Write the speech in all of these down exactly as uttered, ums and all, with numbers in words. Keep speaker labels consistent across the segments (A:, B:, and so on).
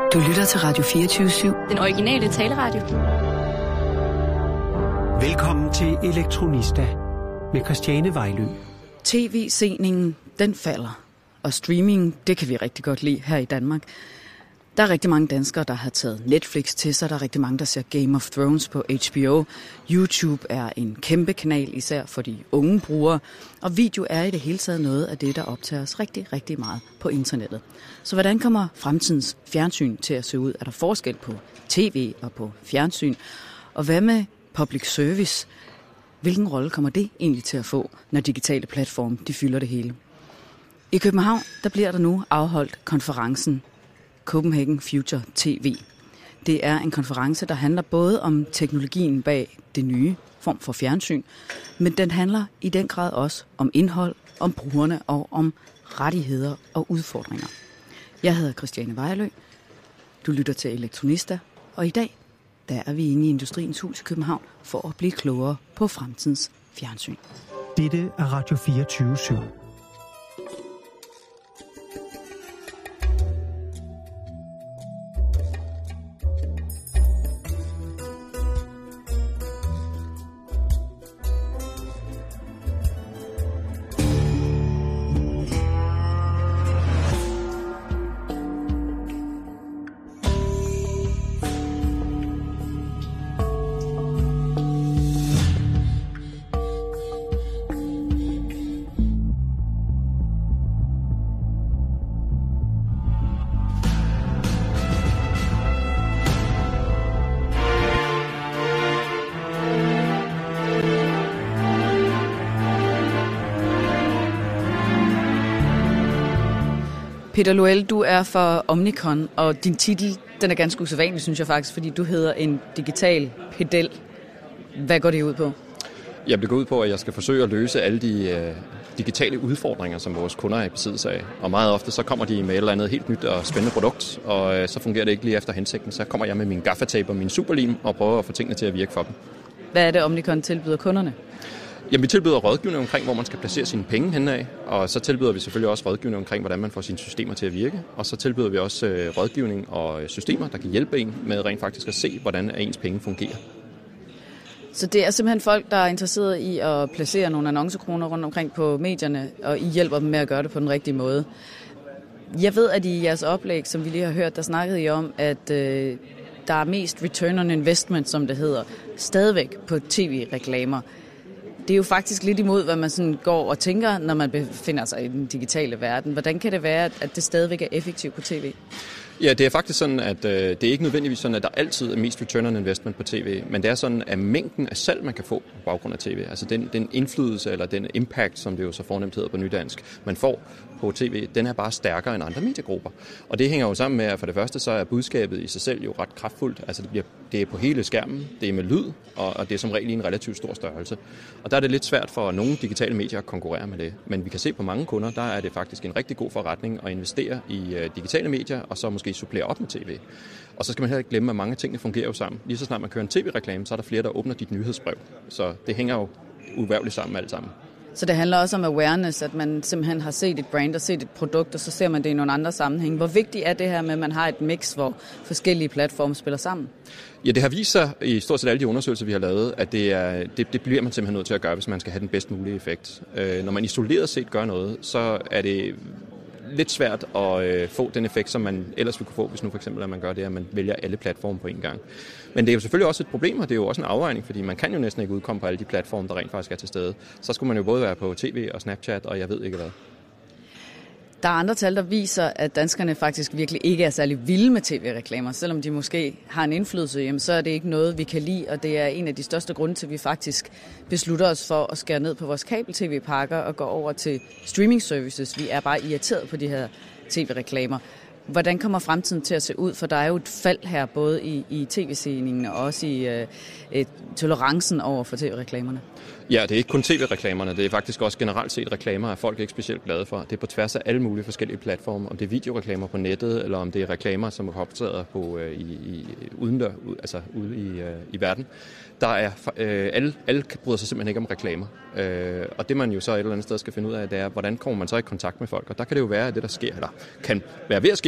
A: Du lytter til Radio fireogtyve syv.
B: Den originale taleradio.
C: Velkommen til Elektronista med Christiane Vejlø.
D: T V-seningen, den falder. Og streaming, det kan vi rigtig godt lide her i Danmark. Der er rigtig mange danskere, der har taget Netflix til sig. Der er rigtig mange, der ser Game of Thrones på H B O. YouTube er en kæmpe kanal, især for de unge brugere. Og video er i det hele taget noget af det, der optager os rigtig, rigtig meget på internettet. Så hvordan kommer fremtidens fjernsyn til at se ud? Er der forskel på tv og på fjernsyn? Og hvad med public service? Hvilken rolle kommer det egentlig til at få, når digitale platforme de fylder det hele? I København der bliver der nu afholdt konferencen Copenhagen Future T V. Det er en konference, der handler både om teknologien bag det nye form for fjernsyn, men den handler i den grad også om indhold, om brugerne og om rettigheder og udfordringer. Jeg hedder Christiane Vejlø. Du lytter til Elektronista, og i dag der er vi inde i Industriens Hus i København for at blive klogere på fremtidens fjernsyn.
C: Dette er Radio fireogtyve syv.
D: Peter Loel, du er for Omnicon, og din titel den er ganske usædvanlig, synes jeg faktisk, fordi du hedder en digital pedel. Hvad går det ud på?
E: Jeg det går ud på, at jeg skal forsøge at løse alle de øh, digitale udfordringer, som vores kunder er i besiddelse af. Og meget ofte så kommer de med et eller andet helt nyt og spændende produkt, og øh, så fungerer det ikke lige efter hensigten. Så kommer jeg med min gaffatape og min superlim og prøver at få tingene til at virke for dem.
D: Hvad er det, Omnicon tilbyder kunderne?
E: Jamen, vi tilbyder rådgivning omkring, hvor man skal placere sine penge henad, og så tilbyder vi selvfølgelig også rådgivning omkring, hvordan man får sine systemer til at virke. Og så tilbyder vi også øh, rådgivning og systemer, der kan hjælpe en med rent faktisk at se, hvordan ens penge fungerer.
D: Så det er simpelthen folk, der er interesseret i at placere nogle annoncekroner rundt omkring på medierne, og I hjælper dem med at gøre det på den rigtige måde. Jeg ved, at i jeres oplæg, som vi lige har hørt, der snakkede I om, at øh, der er mest return on investment, som det hedder, stadigvæk på tv-reklamer. Det er jo faktisk lidt imod, hvad man sådan går og tænker, når man befinder sig i den digitale verden. Hvordan kan det være, at det stadigvæk er effektivt på tv? Ja,
E: det er faktisk sådan, at øh, det er ikke nødvendigvis sådan, at der altid er mest return on investment på tv, men det er sådan, at mængden af salg, man kan få på baggrund af tv, altså den, den indflydelse eller den impact, som det jo så fornemt hedder på nydansk, man får på tv, den er bare stærkere end andre mediegrupper. Og det hænger jo sammen med, at for det første så er budskabet i sig selv jo ret kraftfuldt. Altså det, bliver, det er på hele skærmen, det er med lyd, og, og det er som regel i en relativt stor størrelse. Og der er det lidt svært for nogle digitale medier at konkurrere med det. Men vi kan se på mange kunder, der er det faktisk en rigtig god forretning at investere i uh, digitale medier, og så måske supplere op med tv. Og så skal man heller ikke glemme, at mange tingene fungerer jo sammen. Lige så snart man kører en tv-reklame, så er der flere, der åbner dit nyhedsbrev. Så det hænger jo uværligt sammen alt sammen.
D: Så det handler også om awareness, at man simpelthen har set et brand og set et produkt, og så ser man det i nogle andre sammenhæng. Hvor vigtigt er det her med, at man har et mix, hvor forskellige platforme spiller sammen?
E: Ja, det har vist sig i stort set alle de undersøgelser, vi har lavet, at det, er, det, det bliver man simpelthen nødt til at gøre, hvis man skal have den bedst mulige effekt. Øh, når man isoleret set gør noget, så er det lidt svært at øh, få den effekt, som man ellers ville kunne få, hvis nu for eksempel, at man gør det, at man vælger alle platforme på en gang. Men det er jo selvfølgelig også et problem, og det er jo også en afvejning, fordi man kan jo næsten ikke udkomme på alle de platforme, der rent faktisk er til stede. Så skulle man jo både være på tv og Snapchat, og jeg ved ikke hvad.
D: Der er andre tal, der viser, at danskerne faktisk virkelig ikke er særlig vilde med tv-reklamer. Selvom de måske har en indflydelse, jamen, så er det ikke noget, vi kan lide, og det er en af de største grunde til, at vi faktisk beslutter os for at skære ned på vores kabel-tv-pakker og gå over til streaming-services. Vi er bare irriteret på de her tv-reklamer. Hvordan kommer fremtiden til at se ud? For der er jo et fald her, både i, i tv-seningen og også i øh, et, tolerancen over for tv-reklamerne.
E: Ja, det er ikke kun tv-reklamerne, det er faktisk også generelt set reklamer, at folk er ikke specielt glade for. Det er på tværs af alle mulige forskellige platforme, om det er videoreklamer på nettet, eller om det er reklamer, som er optaget på, øh, i, i, uden der, altså ude i, øh, i verden. Der er, øh, alle, alle bryder sig simpelthen ikke om reklamer. Øh, og det man jo så et eller andet sted skal finde ud af, det er, hvordan kommer man så i kontakt med folk? Og der kan det jo være, at det der sker, eller kan være ved at ske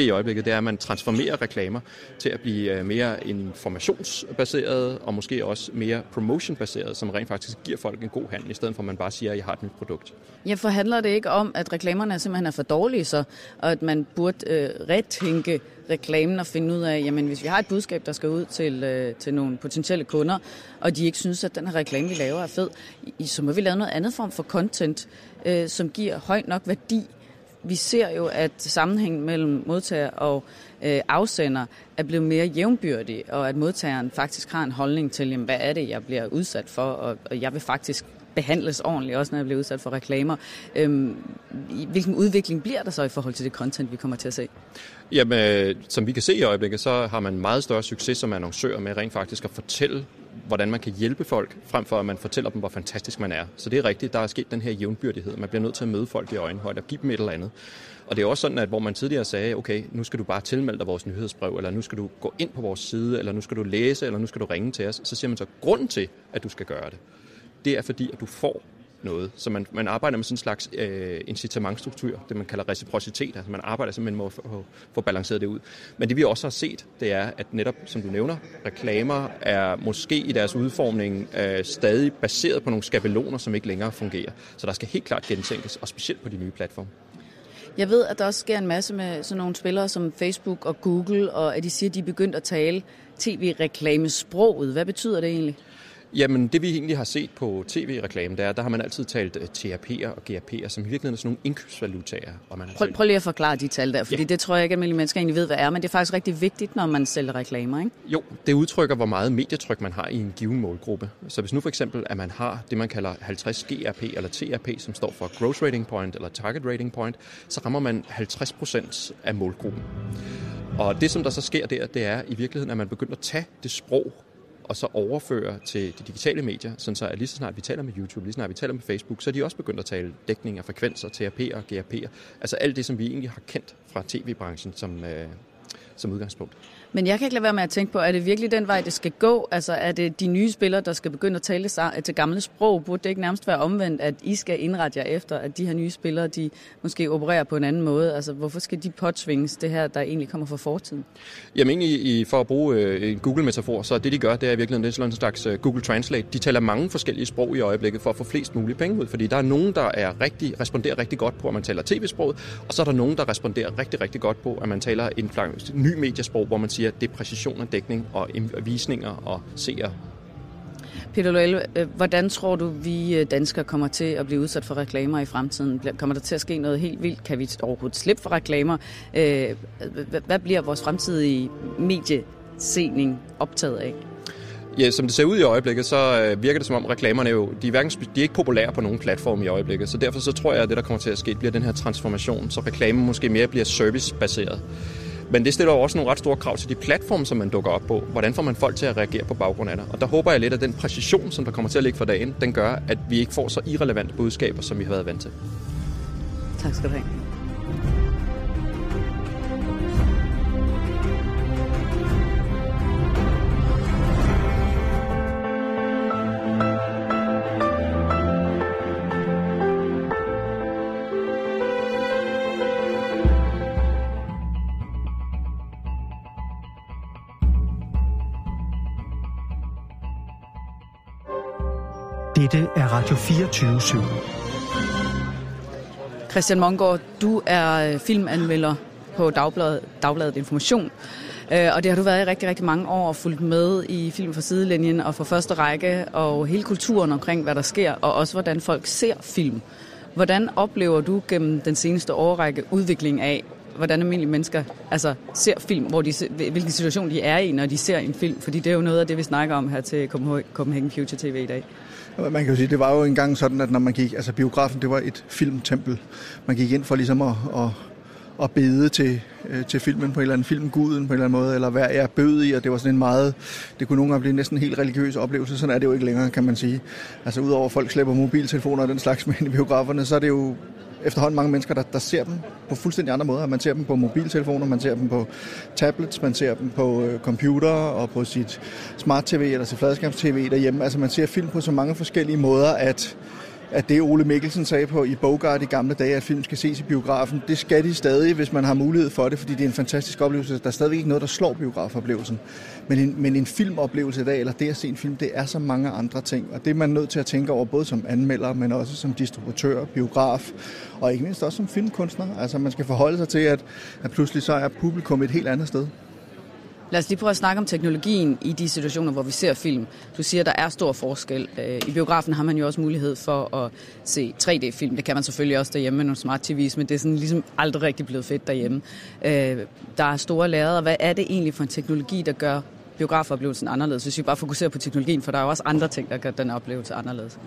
E: i øjeblikket, det er, at man transformerer reklamer til at blive mere informationsbaseret og måske også mere promotion-baseret, som rent faktisk giver folk en god handel, i stedet for at man bare siger, at jeg har et nyt produkt.
D: Ja, for handler det ikke om, at reklamerne simpelthen er for dårlige så, og at man burde øh, retænke reklamen og finde ud af, jamen hvis vi har et budskab, der skal ud til, øh, til nogle potentielle kunder, og de ikke synes, at den her reklame, vi laver, er fed, så må vi lave noget andet form for content, øh, som giver høj nok værdi. Vi ser jo, at sammenhængen mellem modtager og øh, afsender er blevet mere jævnbyrdig, og at modtageren faktisk har en holdning til, jamen, hvad er det, jeg bliver udsat for, og, og jeg vil faktisk behandles ordentligt, også når jeg bliver udsat for reklamer. Øhm, hvilken udvikling bliver der så i forhold til det content, vi kommer til at se?
E: Jamen, som vi kan se i øjeblikket, så har man meget større succes som annoncør med rent faktisk at fortælle, hvordan man kan hjælpe folk, frem for at man fortæller dem, hvor fantastisk man er. Så det er rigtigt, der er sket den her jævnbyrdighed. Man bliver nødt til at møde folk i øjenhøjde og give dem et eller andet. Og det er også sådan, at hvor man tidligere sagde, okay, nu skal du bare tilmelde dig vores nyhedsbrev, eller nu skal du gå ind på vores side, eller nu skal du læse, eller nu skal du ringe til os, så siger man så, grunden til, at du skal gøre det, det er fordi, at du får noget. Så man, man arbejder med sådan en slags øh, incitamentstruktur, det man kalder reciprocitet. Altså man arbejder simpelthen med at få, få balanceret det ud. Men det vi også har set, det er, at netop, som du nævner, reklamer er måske i deres udformning øh, stadig baseret på nogle skabeloner, som ikke længere fungerer. Så der skal helt klart gentænkes, og specielt på de nye platforme.
D: Jeg ved, at der også sker en masse med sådan nogle spillere som Facebook og Google, og at de siger, at de er begyndt at tale tv-reklamesproget. Hvad betyder det egentlig?
E: Jamen, det vi egentlig har set på tv-reklame, der, der har man altid talt T R P'er og G R P'er, som i virkeligheden er sådan nogle indkøbsvalutaer. Og man har
D: prøv,
E: talt...
D: prøv lige at forklare de tal der, fordi ja. Det tror jeg ikke, at almindelige mennesker egentlig ved, hvad er, men det er faktisk rigtig vigtigt, når man sælger reklamer, ikke?
E: Jo, det udtrykker, hvor meget medietryk man har i en given målgruppe. Så hvis nu for eksempel, at man har det, man kalder halvtreds G R P eller T R P, som står for Gross Rating Point eller Target Rating Point, så rammer man halvtreds procent af målgruppen. Og det, som der så sker der, det er i virkeligheden, at man begynder at tage det sprog, og så overføre til de digitale medier, sådan så at lige så snart vi taler med YouTube, lige så snart vi taler med Facebook, så er de også begyndt at tale dækning af frekvenser, T R P'er og G R P'er. Altså alt det, som vi egentlig har kendt fra tv-branchen som, øh, som udgangspunkt.
D: Men jeg kan ikke lade være med at tænke på, er det virkelig den vej, det skal gå? Altså er det de nye spillere, der skal begynde at tale til gamle sprog? Burde det ikke nærmest være omvendt, at I skal indrette jer efter, at de her nye spillere, de måske opererer på en anden måde? Altså hvorfor skal de påtvinges det her, der egentlig kommer fra fortiden?
E: Jamen egentlig, for at bruge en Google-metafor, så det de gør, det er i virkeligheden det er sådan en slags Google Translate. De taler mange forskellige sprog i øjeblikket for at få flest mulige penge ud, fordi der er nogen, der er rigtig, responderer rigtig godt på, at man taler tv-sproget, og så er der nogen, der responderer rigtig, rigtig godt på, at man taler en ny mediesprog, hvor man siger, det er præcision og dækning og visninger og seere.
D: Peter Loel, hvordan tror du, vi danskere kommer til at blive udsat for reklamer i fremtiden? Kommer der til at ske noget helt vildt? Kan vi overhovedet slippe for reklamer? Hvad bliver vores fremtidige mediesening optaget af?
E: Ja, som det ser ud i øjeblikket, så virker det som om reklamerne jo, de er, hverken, de er ikke populære på nogen platform i øjeblikket, så derfor så tror jeg, at det, der kommer til at ske, bliver den her transformation, så reklamen måske mere bliver servicebaseret. Men det stiller jo også nogle ret store krav til de platforme, som man dukker op på. Hvordan får man folk til at reagere på baggrund af det? Og der håber jeg lidt, at den præcision, som der kommer til at ligge for dagen, den gør, at vi ikke får så irrelevante budskaber, som vi har været vant til.
D: Tak skal du have.
C: Dette er Radio fireogtyve syv.
D: Christian Mongård, du er filmanmelder på Dagbladet, Dagbladet Information, og det har du været i rigtig, rigtig mange år og fulgt med i film fra sidelinjen og fra første række og hele kulturen omkring, hvad der sker, og også hvordan folk ser film. Hvordan oplever du gennem den seneste årrække udvikling af, hvordan almindelige mennesker altså, ser film, hvor de, hvilken situation de er i, når de ser en film? Fordi det er jo noget af det, vi snakker om her til Copenhagen Future T V i dag.
B: Man kan jo sige, det var jo engang sådan, at når man gik, altså biografen, det var et filmtempel. Man gik ind for ligesom at, at, at bede til, til filmen på en eller anden filmguden på en eller anden måde, eller hvad jeg bød i, og det var sådan en meget, det kunne nogle gange blive næsten en helt religiøs oplevelse. Sådan er det jo ikke længere, kan man sige. Altså udover at folk slæber mobiltelefoner og den slags med i biograferne, så er det jo efterhånden mange mennesker, der, der ser dem på fuldstændig andre måder. Man ser dem på mobiltelefoner, man ser dem på tablets, man ser dem på øh, computer og på sit smart-tv eller sit fladskærms-tv derhjemme. Altså man ser film på så mange forskellige måder, at at det Ole Mikkelsen sagde på i Bogart i gamle dage, at film skal ses i biografen, det skal de stadig, hvis man har mulighed for det, fordi det er en fantastisk oplevelse. Der er stadigvæk ikke noget, der slår biografoplevelsen. Men en, men en filmoplevelse i dag, eller det at se en film, det er så mange andre ting, og det er man nødt til at tænke over, både som anmelder, men også som distributør, biograf, og ikke mindst også som filmkunstner. Altså man skal forholde sig til, at, at pludselig så er publikum et helt andet sted.
D: Lad os lige prøve at snakke om teknologien i de situationer, hvor vi ser film. Du siger, at der er stor forskel. I biografen har man jo også mulighed for at se tre D-film. Det kan man selvfølgelig også derhjemme med nogle smart T V's, men det er sådan ligesom aldrig rigtig blevet fedt derhjemme. Der er store lærreder. Hvad er det egentlig for en teknologi, der gør biografoplevelsen anderledes? Hvis vi bare fokuserer på teknologien, for der er jo også andre ting, der gør den oplevelse anderledes.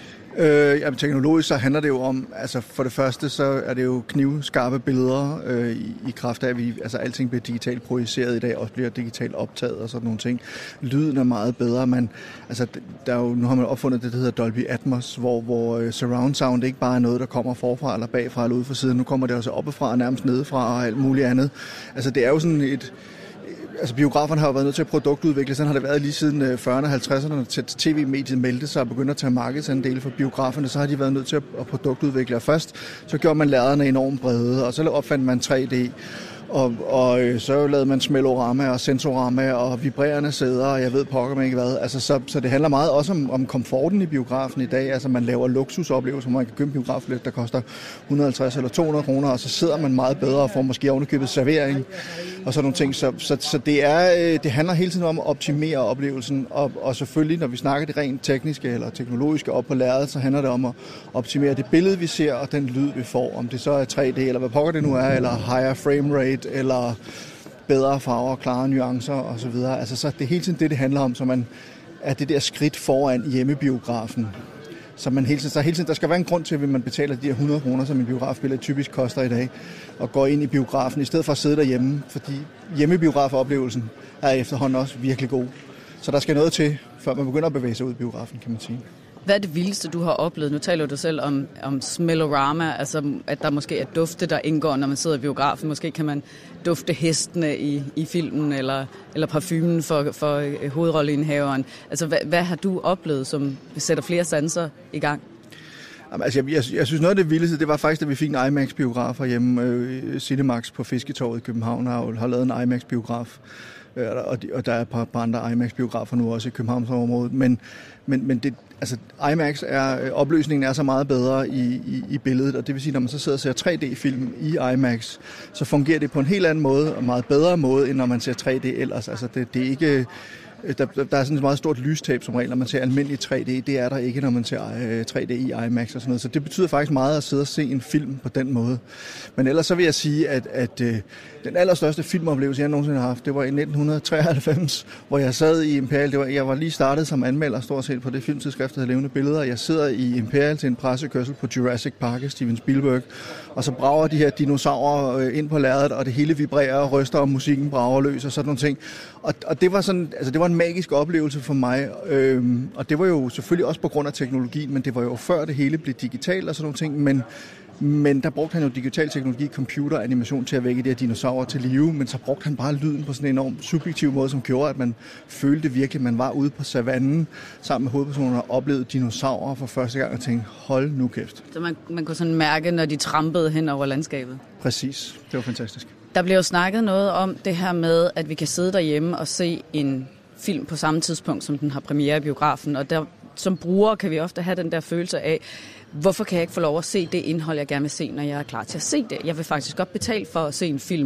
B: Øh, jamen, teknologisk så handler det jo om, altså for det første så er det jo knivskarpe billeder øh, i, i kraft af, at vi, altså alting bliver digitalt projiceret i dag, også bliver digitalt optaget og sådan nogle ting. Lyden er meget bedre, man, altså der er jo, nu har man opfundet det, der hedder Dolby Atmos, hvor, hvor uh, surround sound ikke bare er noget, der kommer forfra eller bagfra eller ude fra siden, nu kommer det også oppefra og nærmest nedefra og alt muligt andet. Altså det er jo sådan et, altså biograferne har jo været nødt til at produktudvikle, sådan har det været lige siden fyrrerne og halvtredserne, til tv-mediet meldte sig og begyndte at tage markedsandele for biograferne, så har de været nødt til at produktudvikle. Og først så gjorde man lærrederne enormt brede, og så opfandt man tre D, og, og så lavede man smellorama og sensorama og vibrerende sæder, og jeg ved pokker mig ikke hvad. Altså, så, så det handler meget også om, om komforten i biografen i dag. Altså man laver luksusoplevelser, hvor man kan købe en biografbillet, der koster et hundrede og halvtreds eller to hundrede kroner, og så sidder man meget bedre og får måske ovenikøbet servering og sådan nogle ting. Så, så, så det, er, det handler hele tiden om at optimere oplevelsen, og, og selvfølgelig, når vi snakker det rent tekniske eller teknologiske op på lærredet, så handler det om at optimere det billede, vi ser, og den lyd, vi får. Om det så er tre D, eller hvad pokker det nu er, eller higher frame rate, eller bedre farver, klare nuancer osv. Altså, så det er hele tiden det, det handler om, så man er det der skridt foran hjemmebiografen. Så man hele tiden, så hele tiden, der skal være en grund til, at man betaler de her hundrede kroner, som en biografbillet typisk koster i dag, og går ind i biografen, i stedet for at sidde derhjemme, fordi hjemmebiografoplevelsen er efterhånden også virkelig god. Så der skal noget til, før man begynder at bevæge sig ud i biografen, kan man sige.
D: Hvad er det vildeste, du har oplevet? Nu taler du selv om, om smellorama, altså at der måske er dufte, der indgår, når man sidder i biografen. Måske kan man dufte hestene i, i filmen, eller, eller parfumen for, for hovedrolleindhaveren. Altså, hvad, hvad har du oplevet, som sætter flere sanser i gang?
B: Jamen, altså, jeg, jeg, jeg synes, noget af det vildeste, det var faktisk, da vi fik en IMAX-biograf herhjemme. Øh, Cinemax på Fisketorvet i København har, har lavet en IMAX-biograf. Og, de, og der er et par, par andre IMAX-biografer nu også i Københavnsområdet, men, men, men det, altså, IMAX er, opløsningen er så meget bedre i, i, i billedet, og det vil sige, når man så sidder og ser tre D-film i IMAX, så fungerer det på en helt anden måde, og meget bedre måde, end når man ser tre D ellers. Altså, det, det er ikke... Der, der er sådan et meget stort lystab som regel, når man ser almindelig tre D. Det er der ikke, når man ser tre D i IMAX og sådan noget. Så det betyder faktisk meget at sidde og se en film på den måde. Men ellers så vil jeg sige, at, at øh, den allerstørste filmoplevelse, jeg nogensinde har haft, det var i nitten treoghalvfems, hvor jeg sad i Imperial. Det var, jeg var lige startet som anmelder stort set på det filmtidsskrift, der hedder Levende Billeder. Jeg sidder i Imperial til en pressekørsel på Jurassic Park af Steven Spielberg, og så brager de her dinosaurer ind på lærredet, og det hele vibrerer og ryster, og musikken brager løs og sådan nogle ting. Og, og det var sådan, altså det var en magisk oplevelse for mig, øhm, og det var jo selvfølgelig også på grund af teknologien, men det var jo før det hele blev digitalt og sådan nogle ting, men, men der brugte han jo digital teknologi, computer, animation til at vække de her dinosaurer til live, men så brugte han bare lyden på sådan en enormt subjektiv måde, som gjorde, at man følte virkelig, at man var ude på savannen sammen med hovedpersonerne og oplevede dinosaurer for første gang og tænkte, hold nu kæft.
D: Så man, man kunne sådan mærke, når de trampede hen over landskabet?
B: Præcis, det var fantastisk.
D: Der bliver jo snakket noget om det her med, at vi kan sidde derhjemme og se en film på samme tidspunkt, som den har premiere i biografen, og der, som bruger kan vi ofte have den der følelse af, hvorfor kan jeg ikke få lov at se det indhold, jeg gerne vil se, når jeg er klar til at se det? Jeg vil faktisk godt betale for at se en film.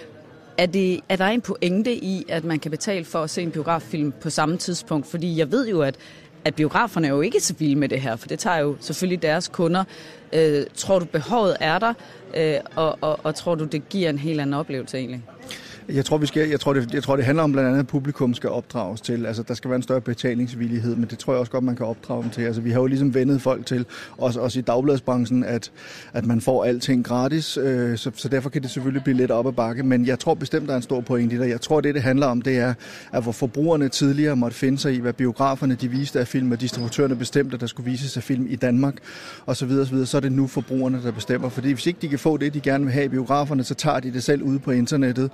D: Er, det, er der en pointe i, at man kan betale for at se en biograffilm på samme tidspunkt? Fordi jeg ved jo, at, at biograferne er jo ikke så vilde med det her, for det tager jo selvfølgelig deres kunder. Øh, tror du, behovet er der, øh, og, og, og tror du, det giver en helt anden oplevelse egentlig?
B: Jeg tror, vi skal, jeg, tror, det, jeg tror, det handler om blandt andet, at publikum skal opdrages til. Altså, der skal være en større betalingsvillighed, men det tror jeg også godt, man kan opdrage dem til. Altså, vi har jo ligesom vendet folk til, også, også i dagbladsbranchen, at, at man får alting gratis, øh, så, så derfor kan det selvfølgelig blive lidt op ad bakke. Men jeg tror bestemt, der er en stor pointe i det. Jeg tror, det, det handler om, det er, at hvor forbrugerne tidligere måtte finde sig i, hvad biograferne de viste af film, og distributørerne bestemte, at der skulle vises af film i Danmark, og så videre, så videre. Så er det nu forbrugerne, der bestemmer. Fordi hvis ikke de kan få det, de gerne vil have i biograferne, så tager de det selv ude på internettet.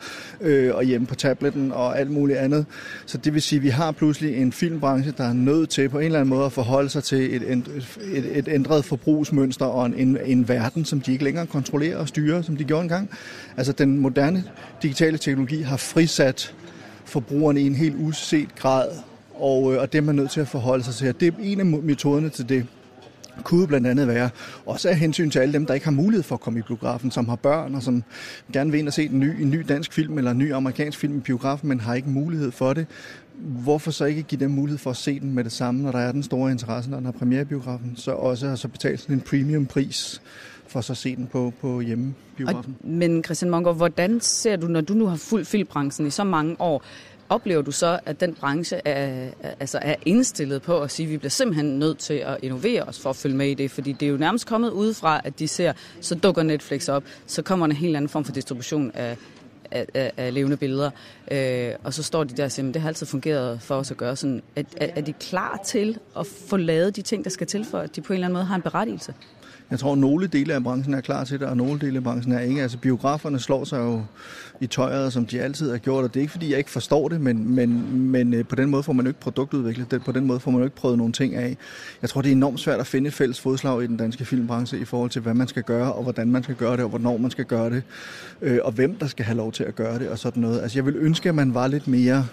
B: øh, og hjemme på tabletten og alt muligt andet. Så det vil sige, at vi har pludselig en filmbranche, der er nødt til på en eller anden måde at forholde sig til et, et, et ændret forbrugsmønster og en, en verden, som de ikke længere kontrollerer og styrer, som de gjorde engang. Altså den moderne digitale teknologi har frisat forbrugerne i en helt uset grad, og, og det er man nødt til at forholde sig til. Det er en af metoderne til det. Kunne blandt andet være også af hensyn til alle dem, der ikke har mulighed for at komme i biografen, som har børn og som gerne vil ind og se en ny, en ny dansk film eller en ny amerikansk film i biografen, men har ikke mulighed for det. Hvorfor så ikke give dem mulighed for at se den med det samme, når der er den store interesse, når den har premiere i biografen, så også har så betalt sådan en premiumpris for så at se den på, på hjemmebiografen.
D: Og, men Christian Mongård, hvordan ser du, når du nu har fulgt filmbranchen i så mange år, oplever du så, at den branche er, altså er indstillet på at sige, at vi bliver simpelthen nødt til at innovere os for at følge med i det? Fordi det er jo nærmest kommet udefra, at de ser, så dukker Netflix op, så kommer en helt anden form for distribution af, af, af, af levende billeder. Øh, og så står de der og siger, at det har altid fungeret for os at gøre sådan. Er, er, er de klar til at få lavet de ting, der skal til for, at de på en eller anden måde har en berettigelse?
B: Jeg tror, at nogle dele af branchen er klar til det, og nogle dele af branchen er ikke. Altså biograferne slår sig jo i tøjet, som de altid har gjort, og det er ikke, fordi jeg ikke forstår det, men, men, men på den måde får man jo ikke produktudviklet. På den måde får man jo ikke prøvet nogle ting af. Jeg tror, det er enormt svært at finde et fælles fodslag i den danske filmbranche i forhold til, hvad man skal gøre, og hvordan man skal gøre det, og hvornår man skal gøre det, og hvem der skal have lov til at gøre det, og sådan noget. Altså jeg vil ønske, at man var lidt mere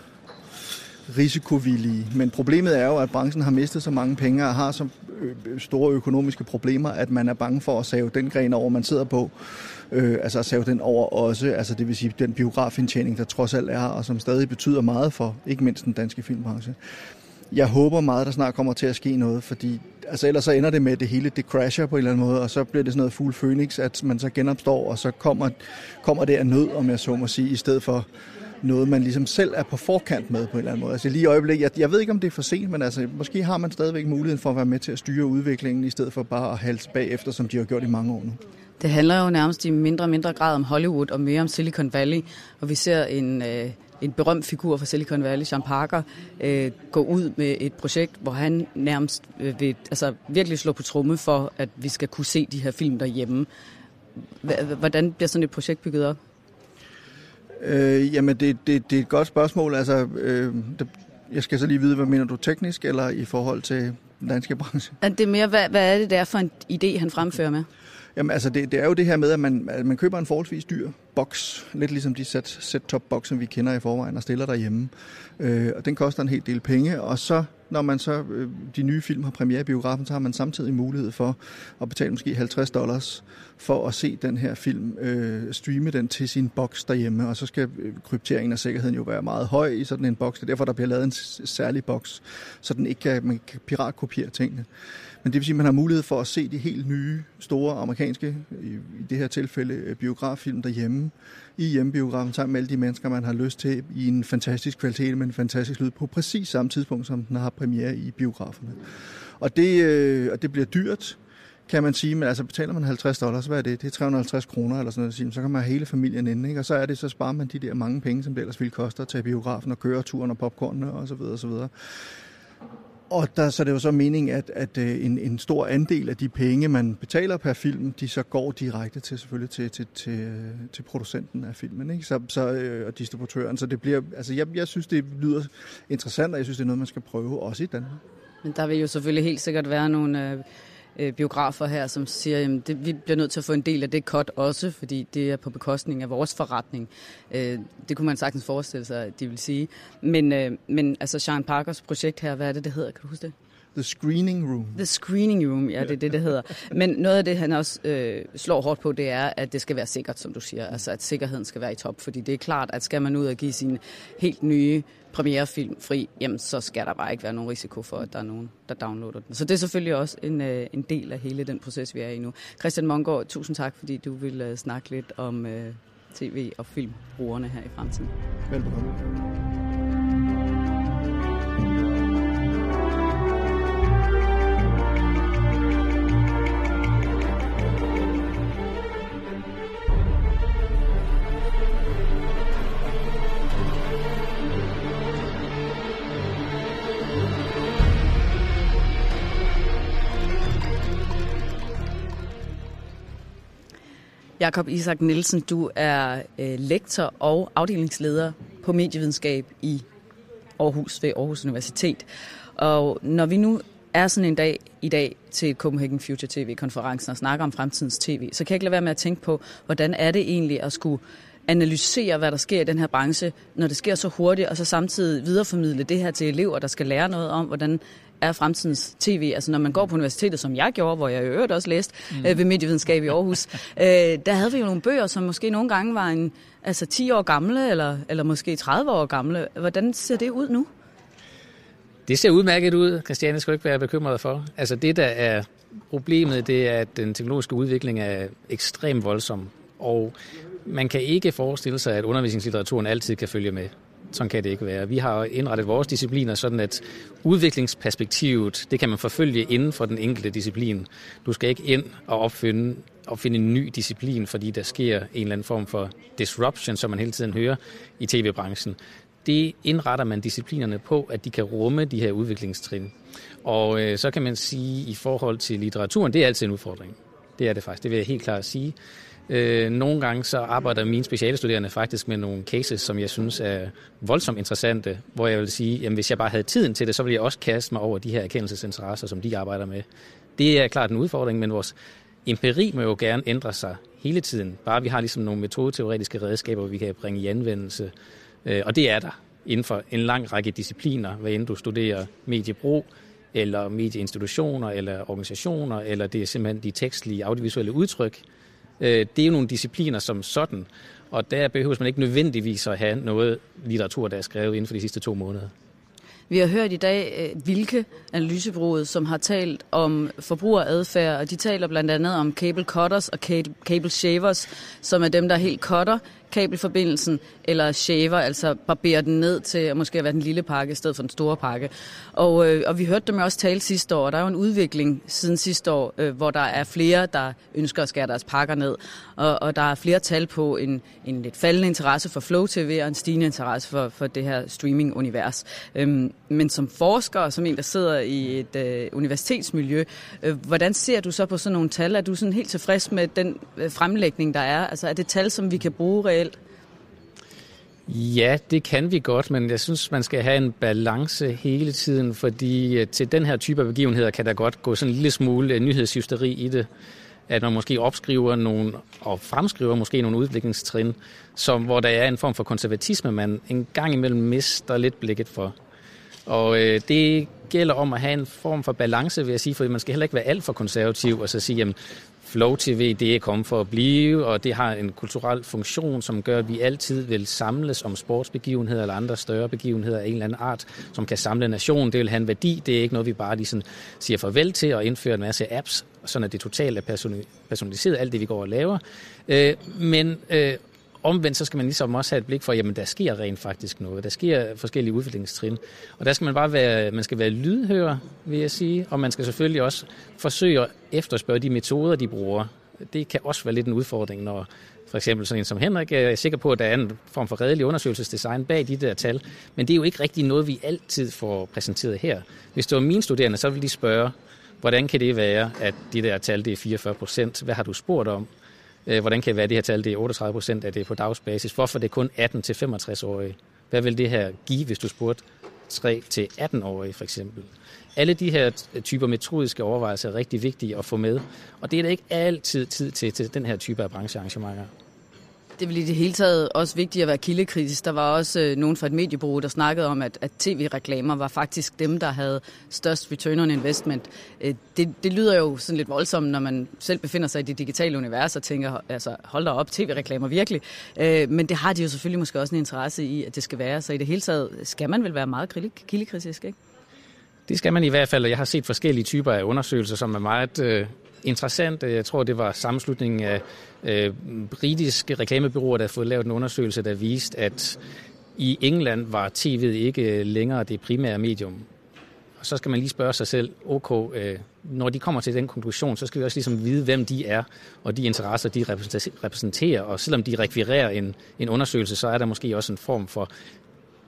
B: risikovillige. Men problemet er jo, at branchen har mistet så mange penge og har så store økonomiske problemer, at man er bange for at save den gren over, man sidder på. Øh, altså at save den over også. Altså det vil sige den biografindtjening, der trods alt er, og som stadig betyder meget for, ikke mindst den danske filmbranche. Jeg håber meget, der snart kommer til at ske noget, fordi altså ellers så ender det med, at det hele det crasher på en eller anden måde, og så bliver det sådan noget full phoenix, at man så genopstår, og så kommer, kommer det af nød, om jeg så må sige, i stedet for noget, man ligesom selv er på forkant med på en eller anden måde. Altså lige i øjeblikket, jeg, jeg ved ikke, om det er for sent, men altså, måske har man stadigvæk muligheden for at være med til at styre udviklingen, i stedet for bare at halse bagefter, som de har gjort i mange år nu. Det
D: handler jo nærmest i mindre og mindre grad om Hollywood og mere om Silicon Valley, og vi ser en, øh, en berømt figur fra Silicon Valley, Sean Parker, øh, gå ud med et projekt, hvor han nærmest øh, vil altså, virkelig slå på tromme for, at vi skal kunne se de her film derhjemme. Hvordan bliver sådan et projekt bygget op?
B: Øh, jamen, det, det, det er et godt spørgsmål. Altså, øh, det, jeg skal så lige vide, hvad mener du teknisk, eller i forhold til den danske branche?
D: Det er mere, hvad, hvad er det der for en idé, han fremfører med?
B: Jamen, altså, det, det er jo det her med, at man, at man køber en forholdsvis dyr boks, lidt ligesom de set, set-top-boks, som vi kender i forvejen, og stiller derhjemme. Øh, og den koster en hel del penge, og så, når man så øh, de nye film har premiere i biografen, så har man samtidig mulighed for at betale måske halvtreds dollars for at se den her film, øh, streame den til sin boks derhjemme, og så skal krypteringen og sikkerheden jo være meget høj i sådan en boks. Det er derfor, der bliver lavet en særlig boks, så den ikke kan, man kan piratkopiere tingene. Men det vil sige, at man har mulighed for at se de helt nye, store amerikanske, i, i det her tilfælde, biograffilm derhjemme, i hjemmebiografen, sammen med alle de mennesker, man har lyst til, i en fantastisk kvalitet, med en fantastisk lyd, på præcis samme tidspunkt, som den har premiere i biograferne. Og det, øh, og det bliver dyrt, kan man sige, men altså betaler man halvtreds dollars, hvad er det? Det er tre hundrede og halvtreds kroner eller sådan noget, så kan man have hele familien inde, ikke? Og så er det, så sparer man de der mange penge, som det ellers ville koste at tage biografen og køre turen og popcornene og så videre og så videre. Og der, så er det jo så meningen, at, at en, en stor andel af de penge, man betaler per film, de så går direkte til selvfølgelig til, til, til, til producenten af filmen, ikke? Så, så, og distributøren. Så det bliver, altså jeg, jeg synes, det lyder interessant, og jeg synes, det er noget, man skal prøve også i Danmark. Men
D: der vil jo selvfølgelig helt sikkert være nogle øh, biografer her, som siger, at vi bliver nødt til at få en del af det cut også, fordi det er på bekostning af vores forretning. Øh, det kunne man sagtens forestille sig, at de vil sige. Men, øh, men altså Sean Parkers projekt her, hvad er det, det hedder? Kan du huske det?
B: The Screening Room.
D: The Screening Room, ja, det er det, det hedder. Men noget af det, han også øh, slår hårdt på, det er, at det skal være sikkert, som du siger. Altså, at sikkerheden skal være i top. Fordi det er klart, at skal man ud og give sin helt nye premierefilm fri, jamen, så skal der bare ikke være nogen risiko for, at der er nogen, der downloader den. Så det er selvfølgelig også en, øh, en del af hele den proces, vi er i nu. Christian Mongård, tusind tak, fordi du vil øh, snakke lidt om øh, tv- og filmbrugerne her i fremtiden.
B: Velbekomme.
D: Jakob Isak Nielsen, du er øh, lektor og afdelingsleder på medievidenskab i Aarhus ved Aarhus Universitet. Og når vi nu er sådan en dag i dag til Copenhagen Future T V-konferencen og snakker om fremtidens tv, så kan jeg ikke lade være med at tænke på, hvordan er det egentlig at skulle analysere, hvad der sker i den her branche, når det sker så hurtigt, og så samtidig videreformidle det her til elever, der skal lære noget om, hvordan er fremtidens tv. Altså når man går på universitetet, som jeg gjorde, hvor jeg i øvrigt også læste mm. øh, ved medievidenskab i Aarhus, øh, der havde vi jo nogle bøger, som måske nogle gange var en, altså ti år gamle, eller, eller måske tredive år gamle. Hvordan ser det ud nu?
F: Det ser udmærket ud, Christiane, skal du ikke være bekymret for. Altså det, der er problemet, det er, at den teknologiske udvikling er ekstremt voldsom, og man kan ikke forestille sig, at undervisningslitteraturen altid kan følge med. Sådan kan det ikke være. Vi har indrettet vores discipliner sådan, at udviklingsperspektivet, det kan man forfølge inden for den enkelte disciplin. Du skal ikke ind og opfinde, opfinde en ny disciplin, fordi der sker en eller anden form for disruption, som man hele tiden hører i tv-branchen. Det indretter man disciplinerne på, at de kan rumme de her udviklingstrin. Og øh, så kan man sige, i forhold til litteraturen, det er altid en udfordring. Det er det faktisk, det vil jeg helt klart sige. Øh, nogle gange så arbejder mine specialestuderende faktisk med nogle cases, som jeg synes er voldsomt interessante, hvor jeg vil sige, jamen hvis jeg bare havde tiden til det, så ville jeg også kaste mig over de her erkendelsesinteresser, som de arbejder med. Det er klart en udfordring, men vores empiri må jo gerne ændre sig hele tiden. Bare vi har ligesom nogle metodeteoretiske redskaber, vi kan bringe i anvendelse. Øh, og det er der inden for en lang række discipliner, hvad end du studerer mediebrug, eller medieinstitutioner, eller organisationer, eller det er simpelthen de tekstlige, audiovisuelle udtryk. Det er jo nogle discipliner som sådan, og der behøver man ikke nødvendigvis at have noget litteratur, der er skrevet inden for de sidste to måneder.
D: Vi har hørt i dag Vilke, analysebureauet, som har talt om forbrugeradfærd, og de taler blandt andet om cable cutters og cable shavers, som er dem, der helt cutter kabelforbindelsen, eller shaver, altså barberer den ned til måske at være den lille pakke i stedet for den store pakke. Og, øh, og vi hørte dem også tale sidste år, og der er jo en udvikling siden sidste år, øh, hvor der er flere, der ønsker at skære deres pakker ned, og, og der er flere tal på en, en lidt faldende interesse for Flow T V og en stigende interesse for, for det her streaming-univers. Øhm, men som forsker, som en, der sidder i et øh, universitetsmiljø, øh, hvordan ser du så på sådan nogle tal? Er du sådan helt tilfreds med den øh, fremlægning, der er? Altså er det tal, som vi kan bruge reelt?
F: Ja, det kan vi godt, men jeg synes, man skal have en balance hele tiden, fordi til den her type af begivenheder kan der godt gå sådan en lille smule nyhedshysteri i det, at man måske opskriver nogle, og fremskriver måske nogle udviklingstrin, som, hvor der er en form for konservatisme, man en gang imellem mister lidt blikket for. Og øh, det gælder om at have en form for balance, vil jeg sige, fordi man skal heller ikke være alt for konservativ og så sige, jamen, Flow T V, det er kommet for at blive, og det har en kulturel funktion, som gør, at vi altid vil samles om sportsbegivenheder eller andre større begivenheder af en eller anden art, som kan samle nationen. Det vil have en værdi. Det er ikke noget, vi bare ligesom siger farvel til og indfører en masse apps, sådan at det totalt er personaliseret, alt det, vi går og laver. Øh, men øh, omvendt, så skal man ligesom også have et blik for, jamen der sker rent faktisk noget. Der sker forskellige udviklingstrin. Og der skal man bare være, man skal være lydhør, vil jeg sige. Og man skal selvfølgelig også forsøge at efterspørge de metoder, de bruger. Det kan også være lidt en udfordring, når for eksempel sådan en som Henrik er sikker på, at der er en form for redelig undersøgelsesdesign bag de der tal. Men det er jo ikke rigtig noget, vi altid får præsenteret her. Hvis det var mine studerende, så ville de spørge, hvordan kan det være, at de der tal det er fireogfyrre procent? Hvad har du spurgt om? Hvordan kan det være, at det her tal det er otteogtredive procent af det på dagsbasis? Hvorfor er det kun atten til femogtres-årige? Hvad vil det her give, hvis du spurgte tre til atten-årige for eksempel? Alle de her typer metodiske overvejelser er rigtig vigtige at få med, og det er der ikke altid tid til, til den her type af branchearrangementer.
D: Det er vel i det hele taget også vigtigt at være kildekritisk. Der var også øh, nogen fra et mediebureau, der snakkede om, at, at tv-reklamer var faktisk dem, der havde størst return on investment. Øh, det, det lyder jo sådan lidt voldsomt, når man selv befinder sig i det digitale univers og tænker, altså hold da op, tv-reklamer virkelig. Øh, men det har de jo selvfølgelig måske også en interesse i, at det skal være. Så i det hele taget skal man vel være meget kildekritisk, ikke?
F: Det skal man i hvert fald, og jeg har set forskellige typer af undersøgelser, som er meget øh, interessant. Jeg tror, det var sammenslutningen af øh, britiske reklamebureauer, der har fået lavet en undersøgelse, der viste, at i England var tv'et ikke længere det primære medium. Og så skal man lige spørge sig selv, ok, øh, når de kommer til den konklusion, så skal vi også ligesom vide, hvem de er, og de interesser, de repræsenterer. Og selvom de rekvirerer en, en undersøgelse, så er der måske også en form for